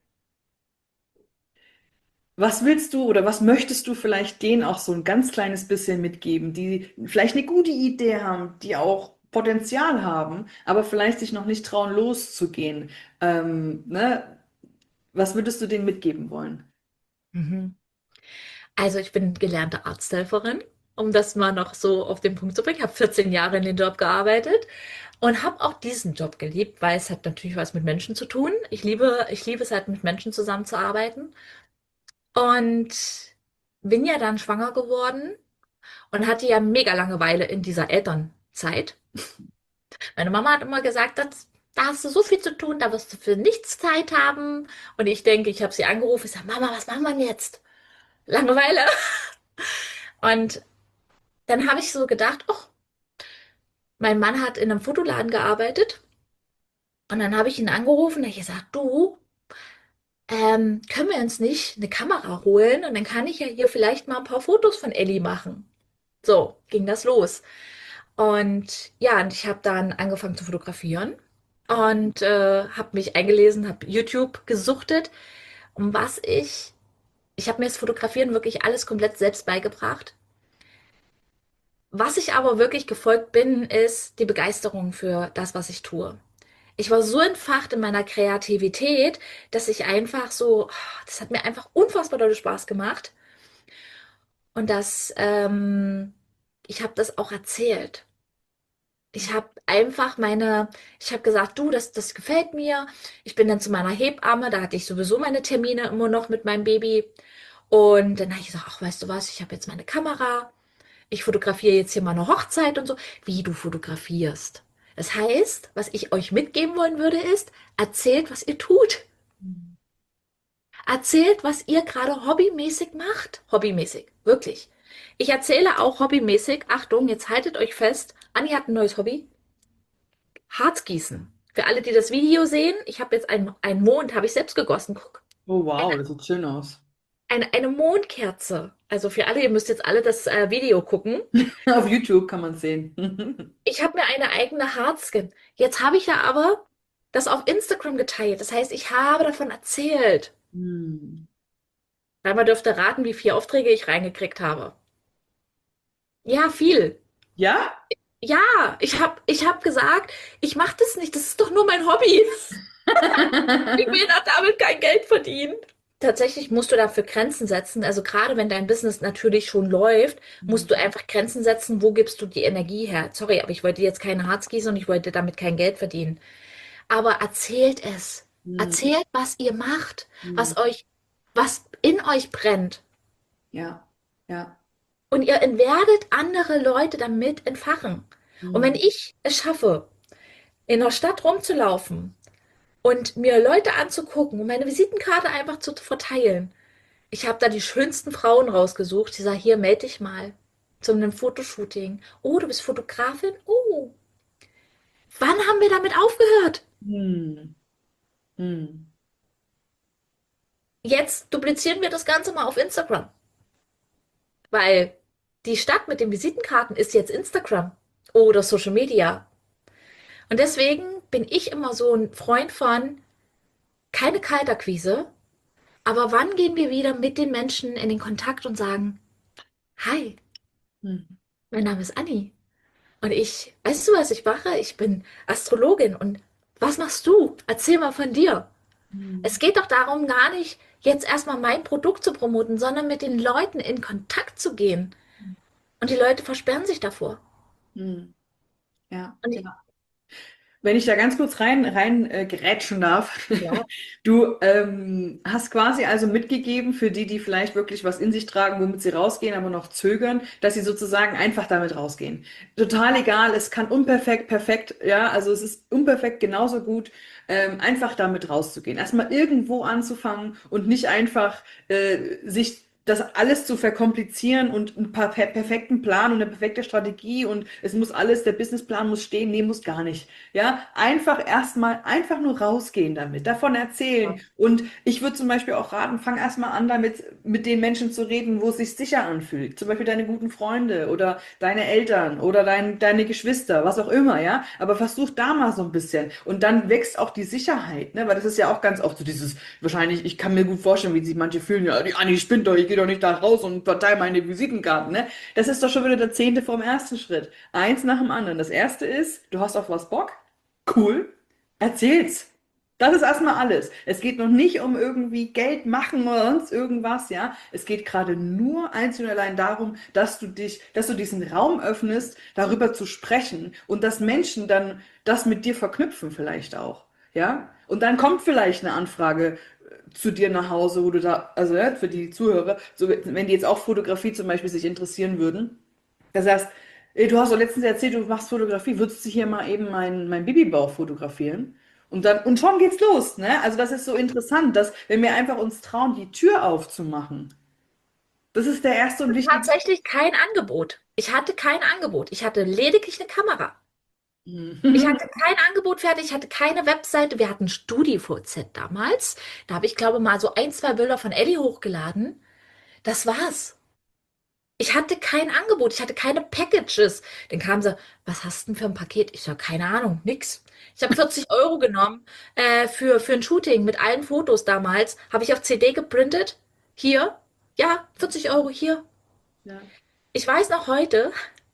was willst du oder was möchtest du vielleicht denen auch so ein ganz kleines bisschen mitgeben, die vielleicht eine gute Idee haben, die auch Potenzial haben, aber vielleicht sich noch nicht trauen, loszugehen? Ähm, ne? Was würdest du denen mitgeben wollen? Mhm. Also ich bin gelernte Arzthelferin, um das mal noch so auf den Punkt zu bringen. Ich habe vierzehn Jahre in den Job gearbeitet und habe auch diesen Job geliebt, weil es hat natürlich was mit Menschen zu tun. Ich liebe, ich liebe es halt, mit Menschen zusammenzuarbeiten. Und bin ja dann schwanger geworden und hatte ja mega Langeweile in dieser Elternzeit. Meine Mama hat immer gesagt, das, da hast du so viel zu tun, da wirst du für nichts Zeit haben. Und ich denke, ich habe sie angerufen, ich sage, Mama, was machen wir denn jetzt? Langeweile. Und dann habe ich so gedacht, oh, mein Mann hat in einem Fotoladen gearbeitet. Und dann habe ich ihn angerufen und ich gesagt, du, ähm, können wir uns nicht eine Kamera holen? Und dann kann ich ja hier vielleicht mal ein paar Fotos von Ellie machen. So ging das los. Und ja, und ich habe dann angefangen zu fotografieren und äh, habe mich eingelesen, habe YouTube gesuchtet, um was ich, ich habe mir das Fotografieren wirklich alles komplett selbst beigebracht. Was ich aber wirklich gefolgt bin, ist die Begeisterung für das, was ich tue. Ich war so entfacht in meiner Kreativität, dass ich einfach so, das hat mir einfach unfassbar doll Spaß gemacht. Und das, ähm, ich habe das auch erzählt. Ich habe einfach meine, ich habe gesagt, du, das, das gefällt mir. Ich bin dann zu meiner Hebamme, da hatte ich sowieso meine Termine immer noch mit meinem Baby. Und dann habe ich gesagt, ach, weißt du was, ich habe jetzt meine Kamera. Ich fotografiere jetzt hier mal eine Hochzeit und so. Wie du fotografierst. Das heißt, was ich euch mitgeben wollen würde, ist, erzählt, was ihr tut. Erzählt, was ihr gerade hobbymäßig macht. Hobbymäßig, wirklich. Ich erzähle auch hobbymäßig, Achtung, jetzt haltet euch fest, Anni hat ein neues Hobby, Harzgießen. Für alle, die das Video sehen, ich habe jetzt einen, einen Mond, habe ich selbst gegossen. Guck, Oh eine, wow, das sieht schön aus. eine, eine Mondkerze. Also für alle, ihr müsst jetzt alle das äh, Video gucken. Auf YouTube kann man sehen. Ich habe mir eine eigene Harzskin. Jetzt habe ich ja aber das auf Instagram geteilt. Das heißt, ich habe davon erzählt. Hm. Einmal dürft ihr raten, wie viele Aufträge ich reingekriegt habe. Ja, viel. Ja? Ja, ich habe ich hab gesagt, ich mache das nicht. Das ist doch nur mein Hobby. Ich will doch damit kein Geld verdienen. Tatsächlich musst du dafür Grenzen setzen. Also gerade wenn dein Business natürlich schon läuft, musst du einfach Grenzen setzen, wo gibst du die Energie her. Sorry, aber ich wollte jetzt keine Harz gießen und ich wollte damit kein Geld verdienen. Aber erzählt es. Hm. Erzählt, was ihr macht, Hm. was euch, was in euch brennt. Ja, ja. Und ihr werdet andere Leute damit entfachen. Und wenn Hm. ich es schaffe, in der Stadt rumzulaufen und mir Leute anzugucken und meine Visitenkarte einfach zu verteilen, ich habe da die schönsten Frauen rausgesucht. Die sagen, hier, melde dich mal zu einem Fotoshooting. Oh, du bist Fotografin? Oh, wann haben wir damit aufgehört? Hm. Hm. Jetzt duplizieren wir das Ganze mal auf Instagram, weil die Stadt mit den Visitenkarten ist jetzt Instagram oder Social Media. Und deswegen bin ich immer so ein Freund von keine Kaltakquise, aber wann gehen wir wieder mit den Menschen in den Kontakt und sagen, hi, Hm. mein Name ist Anni und ich, weißt du, was ich mache? Ich bin Astrologin und was machst du? Erzähl mal von dir. Hm. Es geht doch darum, gar nicht jetzt erstmal mein Produkt zu promoten, sondern mit den Leuten in Kontakt zu gehen. Und die Leute versperren sich davor. Hm. Ja, Und ich, ja. Wenn ich da ganz kurz rein, rein äh, gerätschen darf. ja, Du ähm, hast quasi also mitgegeben für die, die vielleicht wirklich was in sich tragen, womit sie rausgehen, aber noch zögern, dass sie sozusagen einfach damit rausgehen. Total egal, es kann unperfekt, perfekt, ja, also es ist unperfekt genauso gut, ähm, einfach damit rauszugehen. Erstmal irgendwo anzufangen und nicht einfach äh, sich das alles zu verkomplizieren und einen per perfekten Plan und eine perfekte Strategie und es muss alles, der Businessplan muss stehen, nee, muss gar nicht. Ja, einfach erstmal einfach nur rausgehen damit, davon erzählen. Und ich würde zum Beispiel auch raten, fang erstmal an, damit mit den Menschen zu reden, wo es sich sicher anfühlt. Zum Beispiel deine guten Freunde oder deine Eltern oder dein, deine Geschwister, was auch immer, ja. Aber versuch da mal so ein bisschen. Und dann wächst auch die Sicherheit, ne? Weil das ist ja auch ganz oft so dieses, wahrscheinlich, ich kann mir gut vorstellen, wie sich manche fühlen, ja, die Anni spinnt doch, ich gehe doch nicht da raus und verteile meine Visitenkarten, ne? Das ist doch schon wieder der zehnte vom ersten Schritt. Eins nach dem anderen. Das erste ist, du hast auf was Bock? Cool, erzähl's. Das ist erstmal alles. Es geht noch nicht um irgendwie Geld machen oder sonst irgendwas, ja. Es geht gerade nur einzig und allein darum, dass du dich, dass du diesen Raum öffnest, darüber zu sprechen und dass Menschen dann das mit dir verknüpfen vielleicht auch, ja. Und dann kommt vielleicht eine Anfrage äh, zu dir nach Hause, wo du da, also ja, für die Zuhörer, so, wenn die jetzt auch Fotografie zum Beispiel sich interessieren würden, das heißt, äh, du hast doch letztens erzählt, du machst Fotografie. Würdest du hier mal eben meinen mein Babybauch fotografieren? Und dann, und schon geht's los, ne? Also das ist so interessant, dass, wenn wir einfach uns trauen, die Tür aufzumachen. Das ist der erste und wichtigste. tatsächlich kein Angebot. Ich hatte kein Angebot. Ich hatte lediglich eine Kamera. Ich Mhm. hatte kein Angebot fertig, ich hatte keine Webseite. Wir hatten StudiVZ damals. Da habe ich, glaube mal so ein, zwei Bilder von Ellie hochgeladen. Das war's. Ich hatte kein Angebot, ich hatte keine Packages. Dann kamen sie, was hast du denn für ein Paket? Ich sage, keine Ahnung, nix. Ich habe vierzig Euro genommen äh, für, für ein Shooting mit allen Fotos damals. Habe ich auf C D geprintet. Hier, ja, vierzig Euro hier. Ja. Ich weiß noch heute,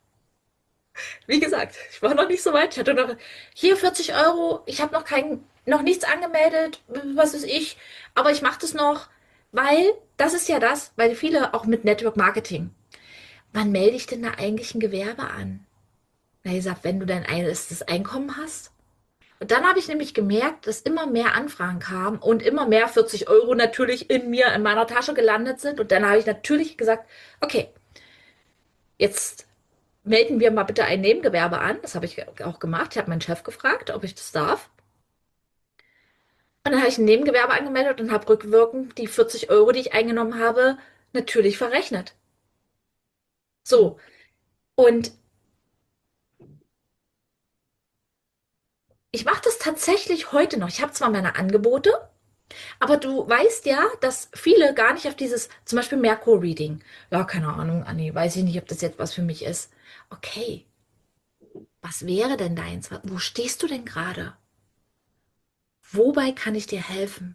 wie gesagt, ich war noch nicht so weit. Ich hatte noch hier vierzig Euro. Ich habe noch kein, noch nichts angemeldet, was weiß ich. Aber ich mache das noch, weil das ist ja das, weil viele auch mit Network Marketing. Wann melde ich denn da eigentlich ein Gewerbe an? Na, ich gesagt, wenn du dein erstes Einkommen hast. Und dann habe ich nämlich gemerkt, dass immer mehr Anfragen kamen und immer mehr vierzig Euro natürlich in mir, in meiner Tasche gelandet sind. Und dann habe ich natürlich gesagt, okay, jetzt melden wir mal bitte ein Nebengewerbe an. Das habe ich auch gemacht. Ich habe meinen Chef gefragt, ob ich das darf. Und dann habe ich ein Nebengewerbe angemeldet und habe rückwirkend die vierzig Euro, die ich eingenommen habe, natürlich verrechnet. Mhm. So. Und ich mache das tatsächlich heute noch. Ich habe zwar meine Angebote, aber du weißt ja, dass viele gar nicht auf dieses, zum Beispiel Merkur-Reading. Ja, keine Ahnung, Anni, weiß ich nicht, ob das jetzt was für mich ist. Okay, was wäre denn deins? Wo stehst du denn gerade? Wobei kann ich dir helfen?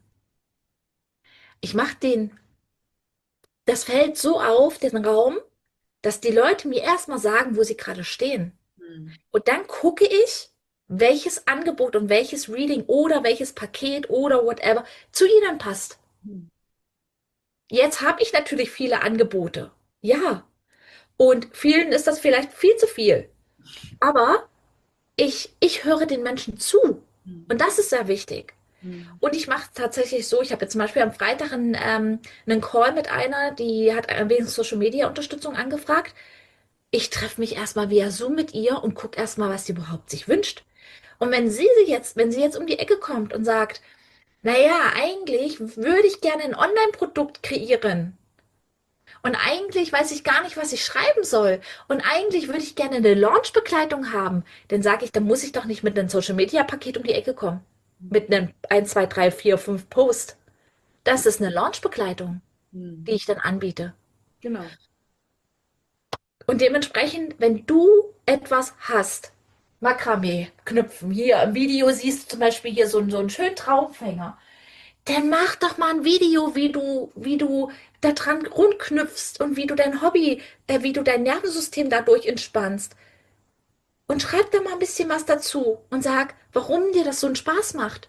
Ich mache den, das fällt so auf, den Raum, dass die Leute mir erstmal sagen, wo sie gerade stehen. Mhm. Und dann gucke ich, welches Angebot und welches Reading oder welches Paket oder whatever zu ihnen passt. Mhm. Jetzt habe ich natürlich viele Angebote. Ja. Und vielen ist das vielleicht viel zu viel. Aber ich, ich höre den Menschen zu. Und Mhm. das ist sehr wichtig. Mhm. Und ich mache es tatsächlich so, ich habe jetzt zum Beispiel am Freitag einen, ähm, einen Call mit einer, die hat ein wenig Social Media Unterstützung angefragt. Ich treffe mich erstmal via Zoom mit ihr und gucke erstmal, was sie überhaupt sich wünscht. Und wenn sie sie jetzt, wenn sie jetzt um die Ecke kommt und sagt, naja, eigentlich würde ich gerne ein Online-Produkt kreieren. Und eigentlich weiß ich gar nicht, was ich schreiben soll. Und eigentlich würde ich gerne eine Launch-Begleitung haben. Dann sage ich, dann muss ich doch nicht mit einem Social-Media-Paket um die Ecke kommen. Mit einem eins, zwei, drei, vier, fünf Post. Das ist eine Launch-Begleitung, die Mhm. ich dann anbiete. Genau. Und dementsprechend, wenn du etwas hast, Makramee, Knüpfen, hier im Video siehst du zum Beispiel hier so, einen- so einen schönen Traumfänger. Dann mach doch mal ein Video, wie du, wie du da dran rumknüpfst und wie du dein Hobby, äh, wie du dein Nervensystem dadurch entspannst. Und schreib da mal ein bisschen was dazu und sag, warum dir das so einen Spaß macht.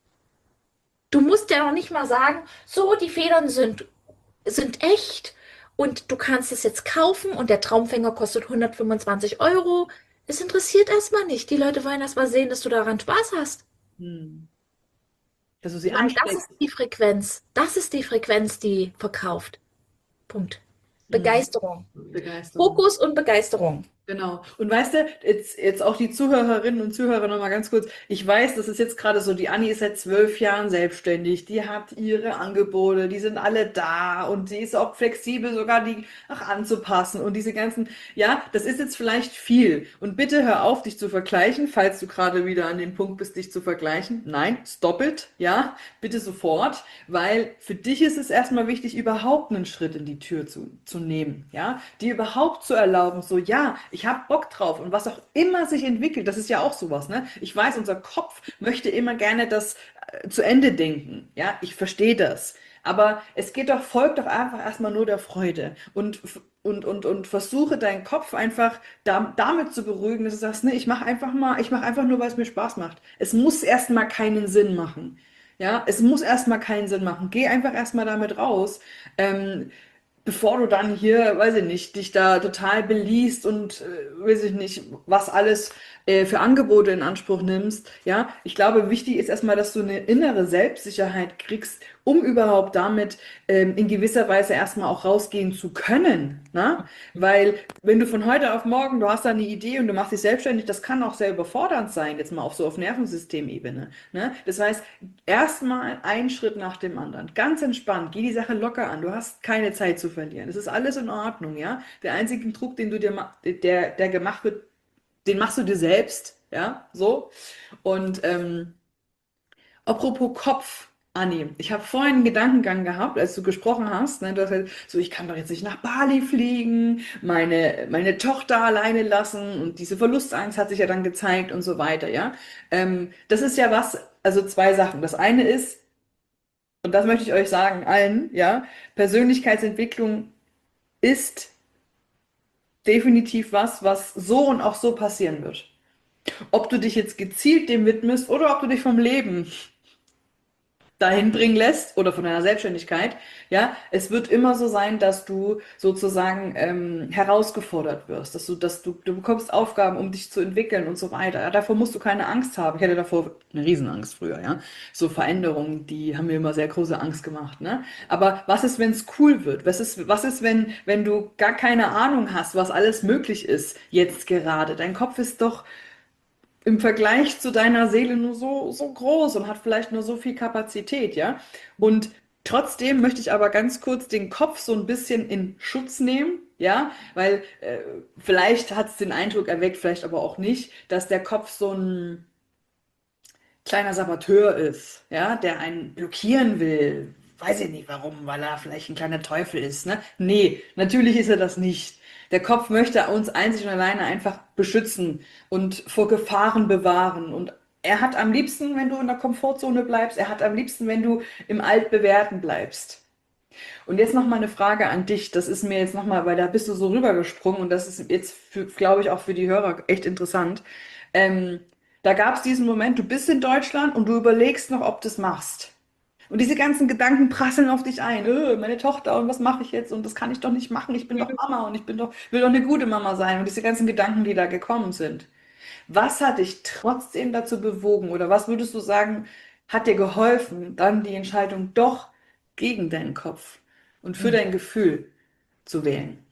Du musst ja noch nicht mal sagen, so, die Federn sind, sind echt und du kannst es jetzt kaufen und der Traumfänger kostet hundertfünfundzwanzig Euro. Es interessiert erstmal nicht. Die Leute wollen erst mal sehen, dass du daran Spaß hast. Mhm. Dass du sie Weil das ansteckst. ist die Frequenz. Das ist die Frequenz, die verkauft. Punkt. Mhm. Begeisterung. Begeisterung. Fokus und Begeisterung. Genau. Und weißt du, jetzt, jetzt auch die Zuhörerinnen und Zuhörer noch mal ganz kurz. Ich weiß, das ist jetzt gerade so, die Anni ist seit zwölf Jahren selbstständig, die hat ihre Angebote, die sind alle da und sie ist auch flexibel, sogar die auch anzupassen und diese ganzen, ja, das ist jetzt vielleicht viel. Und bitte hör auf, dich zu vergleichen, falls du gerade wieder an dem Punkt bist, dich zu vergleichen. Nein, stop it, ja, bitte sofort, weil für dich ist es erstmal wichtig, überhaupt einen Schritt in die Tür zu, zu nehmen, ja, dir überhaupt zu erlauben, so, ja, ich habe Bock drauf und was auch immer sich entwickelt, das ist ja auch sowas, ne? Ich weiß, unser Kopf möchte immer gerne das äh, zu Ende denken, ja, ich verstehe das. Aber es geht doch, folgt doch einfach erstmal nur der Freude und, und, und, und versuche deinen Kopf einfach da, damit zu beruhigen, dass du sagst, ne, ich mache einfach mal, ich mache einfach nur, weil es mir Spaß macht. Es muss erstmal keinen Sinn machen. Ja, es muss erstmal keinen Sinn machen. Geh einfach erstmal damit raus. Ähm, bevor du dann hier, weiß ich nicht, dich da total beliest und äh, weiß ich nicht, was alles äh, für Angebote in Anspruch nimmst. Ja, ich glaube, wichtig ist erstmal, dass du eine innere Selbstsicherheit kriegst, um überhaupt damit ähm, in gewisser Weise erstmal auch rausgehen zu können. Ne? Weil wenn du von heute auf morgen, du hast da eine Idee und du machst dich selbstständig, das kann auch sehr überfordernd sein, jetzt mal auch so auf Nervensystemebene. Ne? Das heißt, erstmal einen Schritt nach dem anderen. Ganz entspannt, geh die Sache locker an. Du hast keine Zeit zu verlieren. Es ist alles in Ordnung, ja. Der einzige Druck, den du dir, ma- der, der gemacht wird, den machst du dir selbst, ja, so. Und ähm, apropos Kopf, Anni, ich habe vorhin einen Gedankengang gehabt, als du gesprochen hast, ne, du hast halt so, ich kann doch jetzt nicht nach Bali fliegen, meine, meine Tochter alleine lassen und diese Verlustangst hat sich ja dann gezeigt und so weiter, ja. Ähm, das ist ja was, also zwei Sachen. Das eine ist, und das möchte ich euch sagen, allen, ja, Persönlichkeitsentwicklung ist definitiv was, was so und auch so passieren wird. Ob du dich jetzt gezielt dem widmest oder ob du dich vom Leben dahin bringen lässt oder von deiner Selbstständigkeit, ja, es wird immer so sein, dass du sozusagen ähm, herausgefordert wirst, dass du, dass du, du bekommst Aufgaben, um dich zu entwickeln und so weiter. Ja, davor musst du keine Angst haben. Ich hatte davor eine Riesenangst früher, ja. So Veränderungen, die haben mir immer sehr große Angst gemacht, ne? Aber was ist, wenn es cool wird? Was ist, was ist, wenn, wenn du gar keine Ahnung hast, was alles möglich ist jetzt gerade? Dein Kopf ist doch im Vergleich zu deiner Seele nur so, so groß und hat vielleicht nur so viel Kapazität, ja? Und trotzdem möchte ich aber ganz kurz den Kopf so ein bisschen in Schutz nehmen, ja? Weil äh, vielleicht hat es den Eindruck erweckt, vielleicht aber auch nicht, dass der Kopf so ein kleiner Saboteur ist, ja, der einen blockieren will. Weiß ich nicht warum, weil er vielleicht ein kleiner Teufel ist, ne? Nee, natürlich ist er das nicht. Der Kopf möchte uns einzig und alleine einfach beschützen und vor Gefahren bewahren. Und er hat am liebsten, wenn du in der Komfortzone bleibst, er hat am liebsten, wenn du im Altbewährten bleibst. Und jetzt noch mal eine Frage an dich. Das ist mir jetzt noch mal, weil da bist du so rübergesprungen und das ist jetzt, für, glaube ich, auch für die Hörer echt interessant. Ähm, Da gab es diesen Moment, du bist in Deutschland und du überlegst noch, ob du es machst. Und diese ganzen Gedanken prasseln auf dich ein. Öh, meine Tochter und was mache ich jetzt? Und das kann ich doch nicht machen. Ich bin doch Mama und ich bin doch, will doch eine gute Mama sein. Und diese ganzen Gedanken, die da gekommen sind. Was hat dich trotzdem dazu bewogen oder was würdest du sagen, hat dir geholfen, dann die Entscheidung doch gegen deinen Kopf und für Mhm. dein Gefühl zu wählen?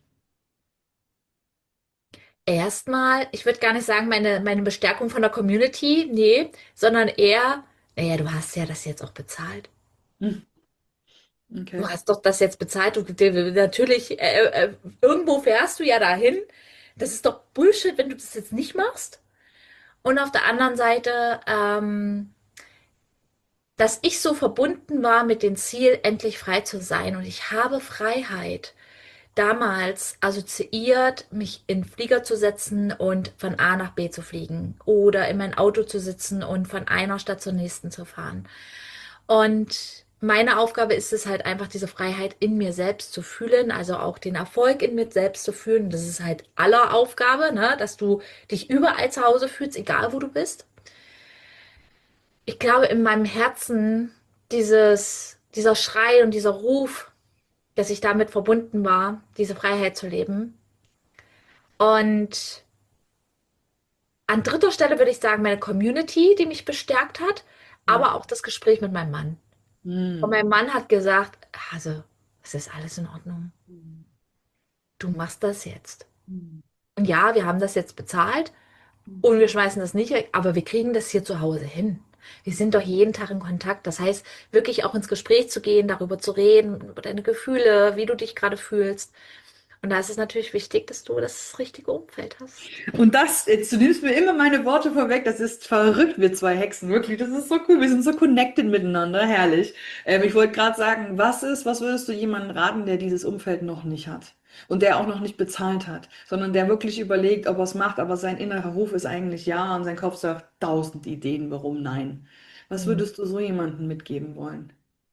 Erstmal, ich würde gar nicht sagen, meine, meine Bestärkung von der Community, nee, sondern eher, naja, du hast ja das jetzt auch bezahlt. Hm, Du okay. hast doch das jetzt bezahlt. Du, dir- natürlich, äh, äh, irgendwo fährst du ja dahin. Das ist doch Bullshit, wenn du das jetzt nicht machst. Und auf der anderen Seite, ähm, dass ich so verbunden war mit dem Ziel, endlich frei zu sein. Und ich habe Freiheit damals assoziiert, mich in den Flieger zu setzen und von A nach B zu fliegen oder in mein Auto zu sitzen und von einer Stadt zur nächsten zu fahren. Und meine Aufgabe ist es halt einfach, diese Freiheit in mir selbst zu fühlen, also auch den Erfolg in mir selbst zu fühlen. Das ist halt aller Aufgabe, ne? Dass du dich überall zu Hause fühlst, egal wo du bist. Ich glaube, in meinem Herzen dieses, dieser Schrei und dieser Ruf, dass ich damit verbunden war, diese Freiheit zu leben. Und an dritter Stelle würde ich sagen, meine Community, die mich bestärkt hat, Hm, aber auch das Gespräch mit meinem Mann. Und hm, mein Mann hat gesagt, also, es ist alles in Ordnung. hm, Du machst das jetzt. hm, Und ja, wir haben das jetzt bezahlt hm. und wir schmeißen das nicht weg, aber wir kriegen das hier zu Hause hin. Wir sind doch jeden Tag in Kontakt. Das heißt, wirklich auch ins Gespräch zu gehen, darüber zu reden, über deine Gefühle, wie du dich gerade fühlst. Und da ist es natürlich wichtig, dass du das richtige Umfeld hast. Und das, jetzt, du nimmst mir immer meine Worte vorweg, das ist verrückt, wir zwei Hexen, wirklich, das ist so cool, wir sind so connected miteinander, herrlich. Ähm, ich wollte gerade sagen, was ist, was würdest du jemandem raten, der dieses Umfeld noch nicht hat und der auch noch nicht bezahlt hat, sondern der wirklich überlegt, ob er es macht, aber sein innerer Ruf ist eigentlich ja und sein Kopf sagt tausend Ideen, warum nein. Was Hm. würdest du so jemandem mitgeben wollen?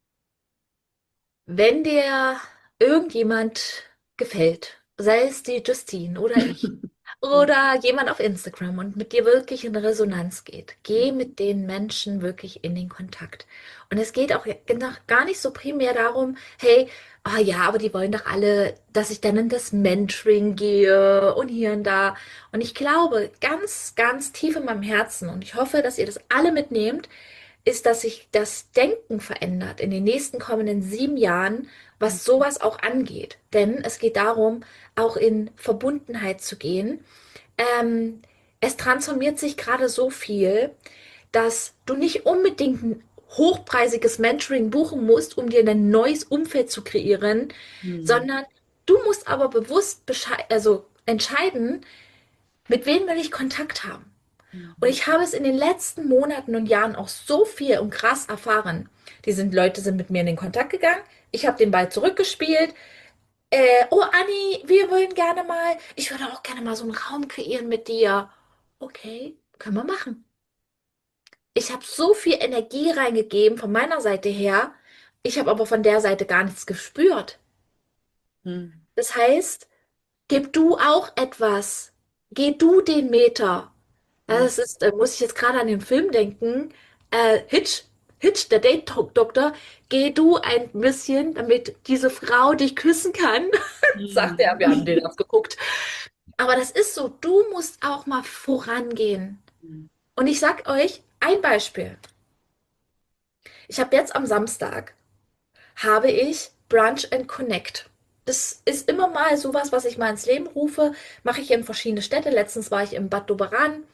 Wenn dir irgendjemand gefällt, sei es die Justine oder ich, oder jemand auf Instagram und mit dir wirklich in Resonanz geht, geh mit den Menschen wirklich in den Kontakt. Und es geht auch noch gar nicht so primär darum, hey, ah ja, aber die wollen doch alle, dass ich dann in das Mentoring gehe und hier und da. Und ich glaube ganz, ganz tief in meinem Herzen, und ich hoffe, dass ihr das alle mitnehmt, ist, dass sich das Denken verändert in den nächsten kommenden sieben Jahren, was sowas auch angeht. Denn es geht darum, auch in Verbundenheit zu gehen. Ähm, Es transformiert sich gerade so viel, dass du nicht unbedingt ein hochpreisiges Mentoring buchen musst, um dir ein neues Umfeld zu kreieren, Hm. sondern du musst aber bewusst beschei- also entscheiden, mit wem will ich Kontakt haben. Und Mhm. ich habe es in den letzten Monaten und Jahren auch so viel und krass erfahren. Die sind, Leute sind mit mir in den Kontakt gegangen. Ich habe den Ball zurückgespielt. Äh, oh, Anni, wir wollen gerne mal, ich würde auch gerne mal so einen Raum kreieren mit dir. Okay, können wir machen. Ich habe so viel Energie reingegeben von meiner Seite her. Ich habe aber von der Seite gar nichts gespürt. Hm. Das heißt, gib du auch etwas. Geh du den Meter. Ja, Hm. das ist, da muss ich jetzt gerade an den Film denken. Äh, Hitch, Hitch, der Date-Doktor, geh du ein bisschen, damit diese Frau dich küssen kann, sagt er. Wir haben den Hm. abgeguckt. Aber das ist so, du musst auch mal vorangehen. Hm. Und ich sag euch ein Beispiel. Ich habe jetzt am Samstag, habe ich Brunch and Connect. Das ist immer mal sowas, was ich mal ins Leben rufe. Mache ich in verschiedene Städte. Letztens war ich in Bad Doberan.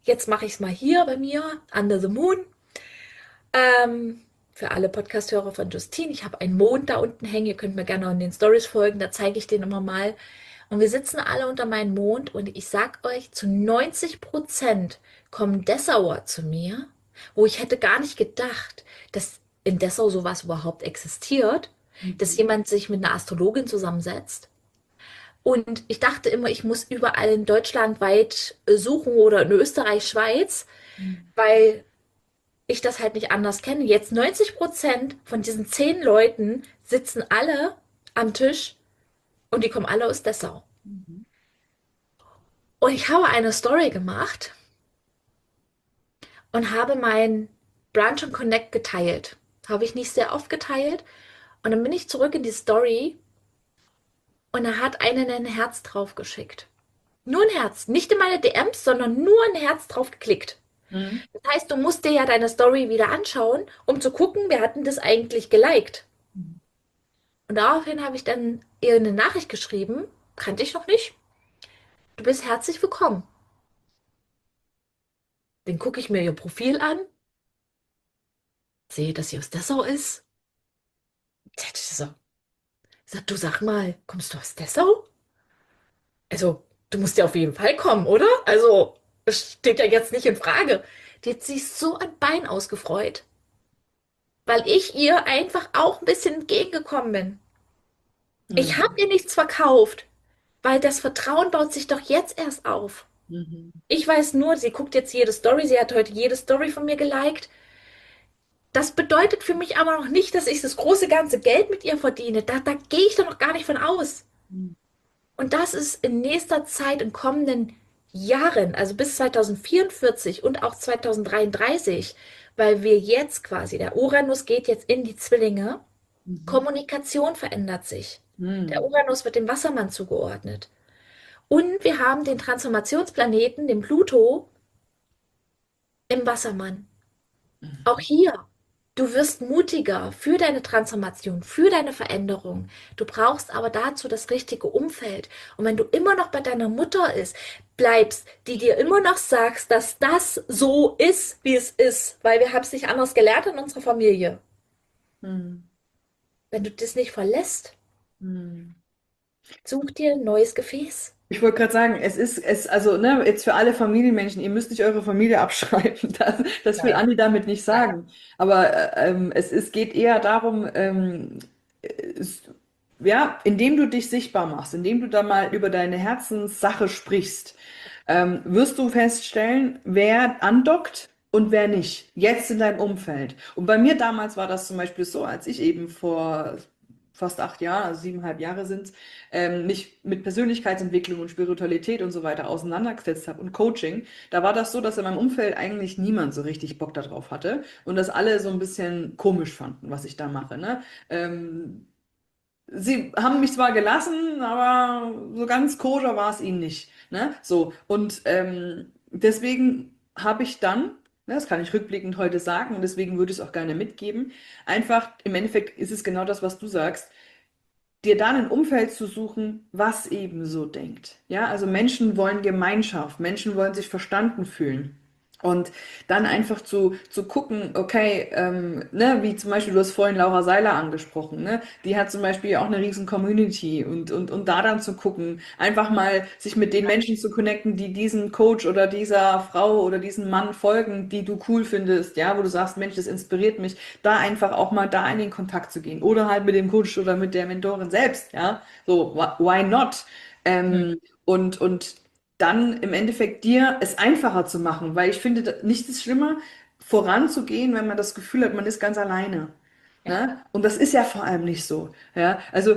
jetzt mache ich es mal hier bei mir, Under the Moon. Ähm, für alle Podcast-Hörer von Justine, ich habe einen Mond da unten hängen. Ihr könnt mir gerne in den Stories folgen, da zeige ich den immer mal. Und wir sitzen alle unter meinem Mond und ich sag euch, zu neunzig Prozent kommen Dessauer zu mir, wo ich hätte gar nicht gedacht, dass in Dessau sowas überhaupt existiert, dass Mhm. jemand sich mit einer Astrologin zusammensetzt. Und ich dachte immer, ich muss überall in Deutschland weit äh, suchen oder in Österreich, Schweiz, weil ich das halt nicht anders kenne. Jetzt neunzig Prozent von diesen zehn Leuten sitzen alle am Tisch und die kommen alle aus Dessau. Mhm. Und ich habe eine Story gemacht und habe mein Brunch und Connect geteilt. Habe ich nicht sehr oft geteilt. Und dann bin ich zurück in die Story und da hat einen ein Herz drauf geschickt. Nur ein Herz. Nicht in meine D Ms, sondern nur ein Herz drauf geklickt. Mhm. Das heißt, du musst dir ja deine Story wieder anschauen, um zu gucken, wer hat denn das eigentlich geliked. Und daraufhin habe ich dann ihr eine Nachricht geschrieben, kannte ich noch nicht. Du bist herzlich willkommen. Dann gucke ich mir ihr Profil an, sehe, dass sie aus Dessau ist. Das ist so. Ich sag, du sag mal, kommst du aus Dessau? Also, du musst ja auf jeden Fall kommen, oder? Also, es steht ja jetzt nicht in Frage. Die hat sich so ein Bein ausgefreut, weil ich ihr einfach auch ein bisschen entgegengekommen bin. Ich habe Mhm. ihr nichts verkauft, weil das Vertrauen baut sich doch jetzt erst auf. Mhm. Ich weiß nur, sie guckt jetzt jede Story, sie hat heute jede Story von mir geliked. Das bedeutet für mich aber noch nicht, dass ich das große ganze Geld mit ihr verdiene. Da, da gehe ich doch noch gar nicht von aus. Mhm. Und das ist in nächster Zeit, in kommenden Jahren, also bis zweitausendvierundvierzig und auch zweitausenddreiunddreißig, weil wir jetzt quasi, der Uranus geht jetzt in die Zwillinge, Mhm. Kommunikation verändert sich. Der Mhm. Uranus wird dem Wassermann zugeordnet. Und wir haben den Transformationsplaneten, den Pluto, im Wassermann. Auch Mhm. hier, du wirst mutiger für deine Transformation, für deine Veränderung. Du brauchst aber dazu das richtige Umfeld. Und wenn du immer noch bei deiner Mutter ist, bleibst, die dir immer noch sagst, dass das so ist, wie es ist, weil wir haben es nicht anders gelernt in unserer Familie. Mhm. Wenn du das nicht verlässt, Mhm. such dir ein neues Gefäß. Ich wollte gerade sagen, es ist, es, also, ne, jetzt für alle Familienmenschen, ihr müsst nicht eure Familie abschreiben. Das, das will Nein. Andi damit nicht Nein. sagen. Aber äh, ähm, es, es geht eher darum, ähm, es, ja, indem du dich sichtbar machst, indem du da mal über deine Herzenssache sprichst, ähm, wirst du feststellen, wer andockt und wer nicht. Jetzt in deinem Umfeld. Und bei mir damals war das zum Beispiel so, als ich eben vor fast acht Jahren, also siebeneinhalb Jahre sind, ähm, mich mit Persönlichkeitsentwicklung und Spiritualität und so weiter auseinandergesetzt habe und Coaching, da war das so, dass in meinem Umfeld eigentlich niemand so richtig Bock darauf hatte und das alle so ein bisschen komisch fanden, was ich da mache, ne? Ähm, Sie haben mich zwar gelassen, aber so ganz koscher war es ihnen nicht, ne? So, und ähm, deswegen habe ich dann, ne, das kann ich rückblickend heute sagen und deswegen würde ich es auch gerne mitgeben, einfach im Endeffekt ist es genau das, was du sagst, dir dann ein Umfeld zu suchen, was eben so denkt. Ja, also Menschen wollen Gemeinschaft, Menschen wollen sich verstanden fühlen. Und dann einfach zu, zu gucken, okay, ähm, ne, wie zum Beispiel, du hast vorhin Laura Seiler angesprochen, ne? Die hat zum Beispiel auch eine riesen Community und, und, und da dann zu gucken, einfach mal sich mit den Menschen zu connecten, die diesem Coach oder dieser Frau oder diesem Mann folgen, die du cool findest, ja, wo du sagst, Mensch, das inspiriert mich, da einfach auch mal da in den Kontakt zu gehen oder halt mit dem Coach oder mit der Mentorin selbst, ja, so, why not? Ähm, und, und dann im Endeffekt dir es einfacher zu machen, weil ich finde, da- nichts ist schlimmer, voranzugehen, wenn man das Gefühl hat, man ist ganz alleine. Ja. Ne? Und das ist ja vor allem nicht so. Ja, also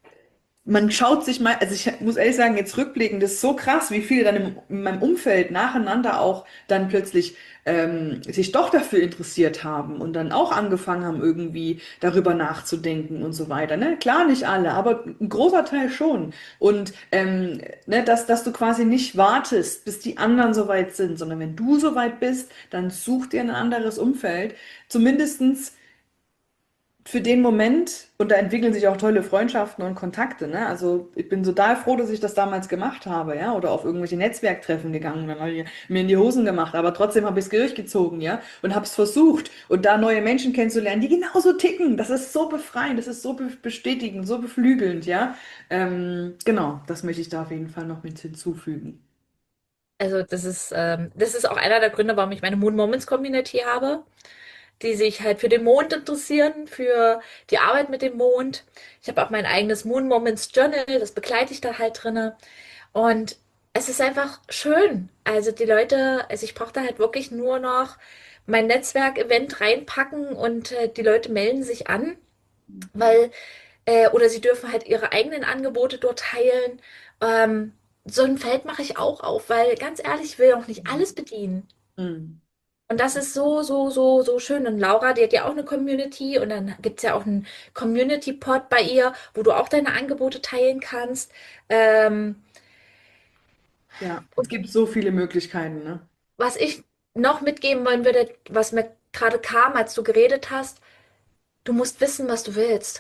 man schaut sich mal, also ich muss ehrlich sagen, jetzt rückblickend, das ist so krass, wie viele dann im, in meinem Umfeld nacheinander auch dann plötzlich ähm, sich doch dafür interessiert haben und dann auch angefangen haben, irgendwie darüber nachzudenken und so weiter. Ne? Klar, nicht alle, aber ein großer Teil schon. Und ähm, ne, dass, dass du quasi nicht wartest, bis die anderen soweit sind, sondern wenn du soweit bist, dann such dir ein anderes Umfeld. Zumindestens für den Moment, und da entwickeln sich auch tolle Freundschaften und Kontakte, ne? Also ich bin total froh, dass ich das damals gemacht habe, ja, oder auf irgendwelche Netzwerktreffen gegangen, dann habe ich mir in die Hosen gemacht, aber trotzdem habe ich es durchgezogen, ja, und habe es versucht und da neue Menschen kennenzulernen, die genauso ticken. Das ist so befreiend, das ist so be bestätigend, so beflügelnd, ja. Ähm, genau, das möchte ich da auf jeden Fall noch mit hinzufügen. Also das ist, ähm, das ist auch einer der Gründe, warum ich meine Moon Moments Community habe, die sich halt für den Mond interessieren, für die Arbeit mit dem Mond. Ich habe auch mein eigenes Moon Moments Journal, das begleite ich da halt drinne. Und es ist einfach schön. Also die Leute, also ich brauche da halt wirklich nur noch mein Netzwerk-Event reinpacken und äh, die Leute melden sich an, weil, äh, oder sie dürfen halt ihre eigenen Angebote dort teilen. Ähm, so ein Feld mache ich auch auf, weil ganz ehrlich, ich will auch nicht alles bedienen. Mhm. Und das ist so, so, so, so schön. Und Laura, die hat ja auch eine Community und dann gibt es ja auch einen Community-Pod bei ihr, wo du auch deine Angebote teilen kannst. Ähm, Ja, es und gibt so viele Möglichkeiten, ne? was ich noch mitgeben wollen würde, was mir gerade kam, als du geredet hast, du musst wissen, was du willst.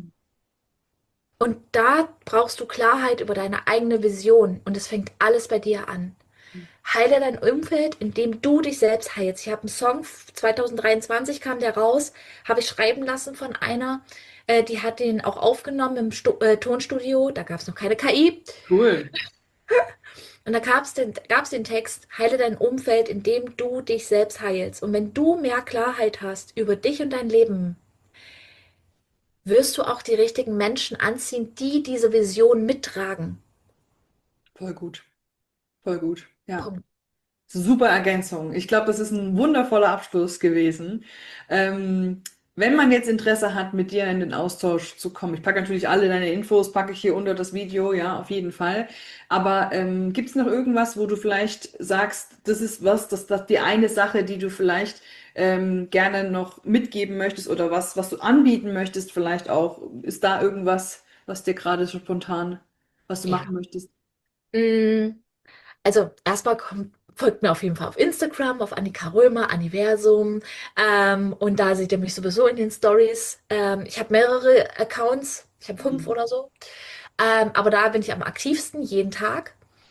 Und da brauchst du Klarheit über deine eigene Vision. Und es fängt alles bei dir an. Heile dein Umfeld, indem du dich selbst heilst. Ich habe einen Song, zwanzig dreiundzwanzig kam der raus, habe ich schreiben lassen von einer, äh, die hat den auch aufgenommen im Stu äh, Tonstudio, da gab es noch keine K I. Cool. Und da gab es den, gab's den Text, heile dein Umfeld, indem du dich selbst heilst. Und wenn du mehr Klarheit hast über dich und dein Leben, wirst du auch die richtigen Menschen anziehen, die diese Vision mittragen. Voll gut. Voll gut. Ja. Punkt. Super Ergänzung. Ich glaube, das ist ein wundervoller Abschluss gewesen. Ähm, wenn man jetzt Interesse hat, mit dir in den Austausch zu kommen, ich packe natürlich alle deine Infos, packe ich hier unter das Video, ja, auf jeden Fall. Aber ähm, gibt es noch irgendwas, wo du vielleicht sagst, das ist was, das, das die eine Sache, die du vielleicht ähm, gerne noch mitgeben möchtest oder was, was du anbieten möchtest, vielleicht auch? Ist da irgendwas, was dir gerade so spontan, was du Ja. machen möchtest? Mm, Also erstmal kommt, folgt mir auf jeden Fall auf Instagram, auf Annika Römer, Anniversum. Ähm, und da seht ihr mich sowieso in den Stories. Ähm, ich habe mehrere Accounts, ich habe fünf Mhm. oder so. Ähm, aber da bin ich am aktivsten, jeden Tag.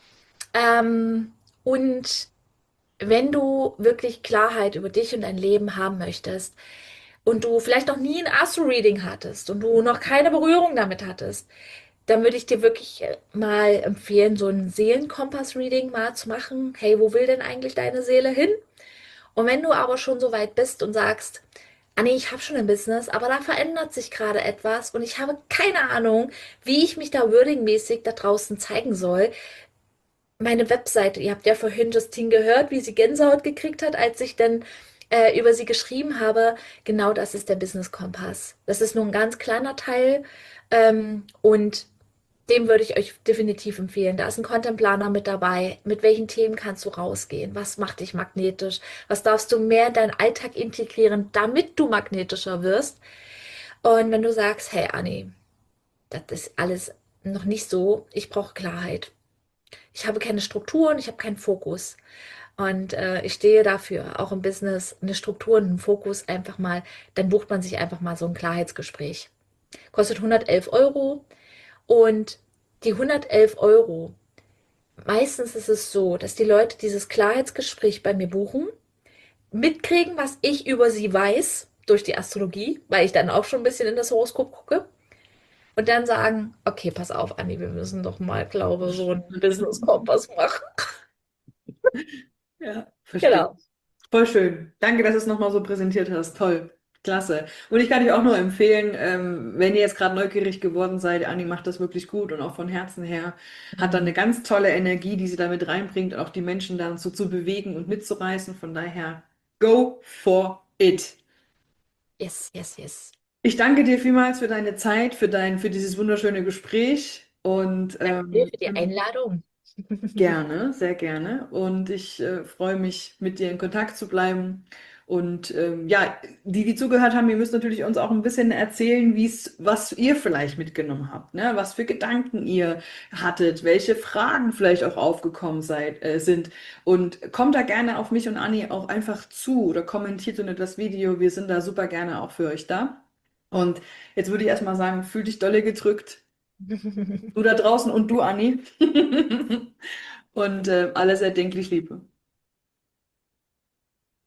Ähm, und wenn du wirklich Klarheit über dich und dein Leben haben möchtest und du vielleicht noch nie ein Astro-Reading hattest und du noch keine Berührung damit hattest, dann würde ich dir wirklich äh, mal empfehlen, so ein Seelenkompass-Reading mal zu machen. Hey, wo will denn eigentlich deine Seele hin? Und wenn du aber schon so weit bist und sagst, ah nee, ich habe schon ein Business, aber da verändert sich gerade etwas und ich habe keine Ahnung, wie ich mich da wordingmäßig da draußen zeigen soll. Meine Webseite, ihr habt ja vorhin Justine gehört, wie sie Gänsehaut gekriegt hat, als ich dann äh, über sie geschrieben habe. Genau das ist der Business Kompass. Das ist nur ein ganz kleiner Teil ähm, und dem würde ich euch definitiv empfehlen. Da ist ein Contentplaner mit dabei. Mit welchen Themen kannst du rausgehen? Was macht dich magnetisch? Was darfst du mehr in deinen Alltag integrieren, damit du magnetischer wirst? Und wenn du sagst, hey Anni, das ist alles noch nicht so, ich brauche Klarheit. Ich habe keine Strukturen, ich habe keinen Fokus. Und äh, ich stehe dafür, auch im Business, eine Struktur und einen Fokus einfach mal, dann bucht man sich einfach mal so ein Klarheitsgespräch. Kostet hundertelf Euro und die hundertelf Euro, meistens ist es so, dass die Leute dieses Klarheitsgespräch bei mir buchen, mitkriegen, was ich über sie weiß, durch die Astrologie, weil ich dann auch schon ein bisschen in das Horoskop gucke. Und dann sagen, okay, pass auf, Anni, wir müssen doch mal, glaube so einen Business-Kompass machen. Ja, verstehe. Genau. Voll schön. Danke, dass du es nochmal so präsentiert hast. Toll. Klasse. Und ich kann euch auch nur empfehlen, ähm, wenn ihr jetzt gerade neugierig geworden seid, Anni macht das wirklich gut und auch von Herzen her, hat dann eine Mhm. ganz tolle Energie, die sie damit reinbringt und auch die Menschen dann so zu bewegen und mitzureißen. Von daher, go for it. Yes, yes, yes. Ich danke dir vielmals für deine Zeit, für dein, für dieses wunderschöne Gespräch und Danke dir ähm, für die Einladung. gerne, sehr gerne. Und ich äh, freue mich, mit dir in Kontakt zu bleiben. Und ähm, ja, die, die zugehört haben, ihr müsst natürlich uns auch ein bisschen erzählen, wie es, was ihr vielleicht mitgenommen habt, ne? Was für Gedanken ihr hattet, welche Fragen vielleicht auch aufgekommen seid, äh, sind. Und kommt da gerne auf mich und Anni auch einfach zu oder kommentiert unter das Video. Wir sind da super gerne auch für euch da. Und jetzt würde ich erstmal sagen, fühl dich dolle gedrückt. Du da draußen und du, Anni. Und äh, alles erdenklich Liebe.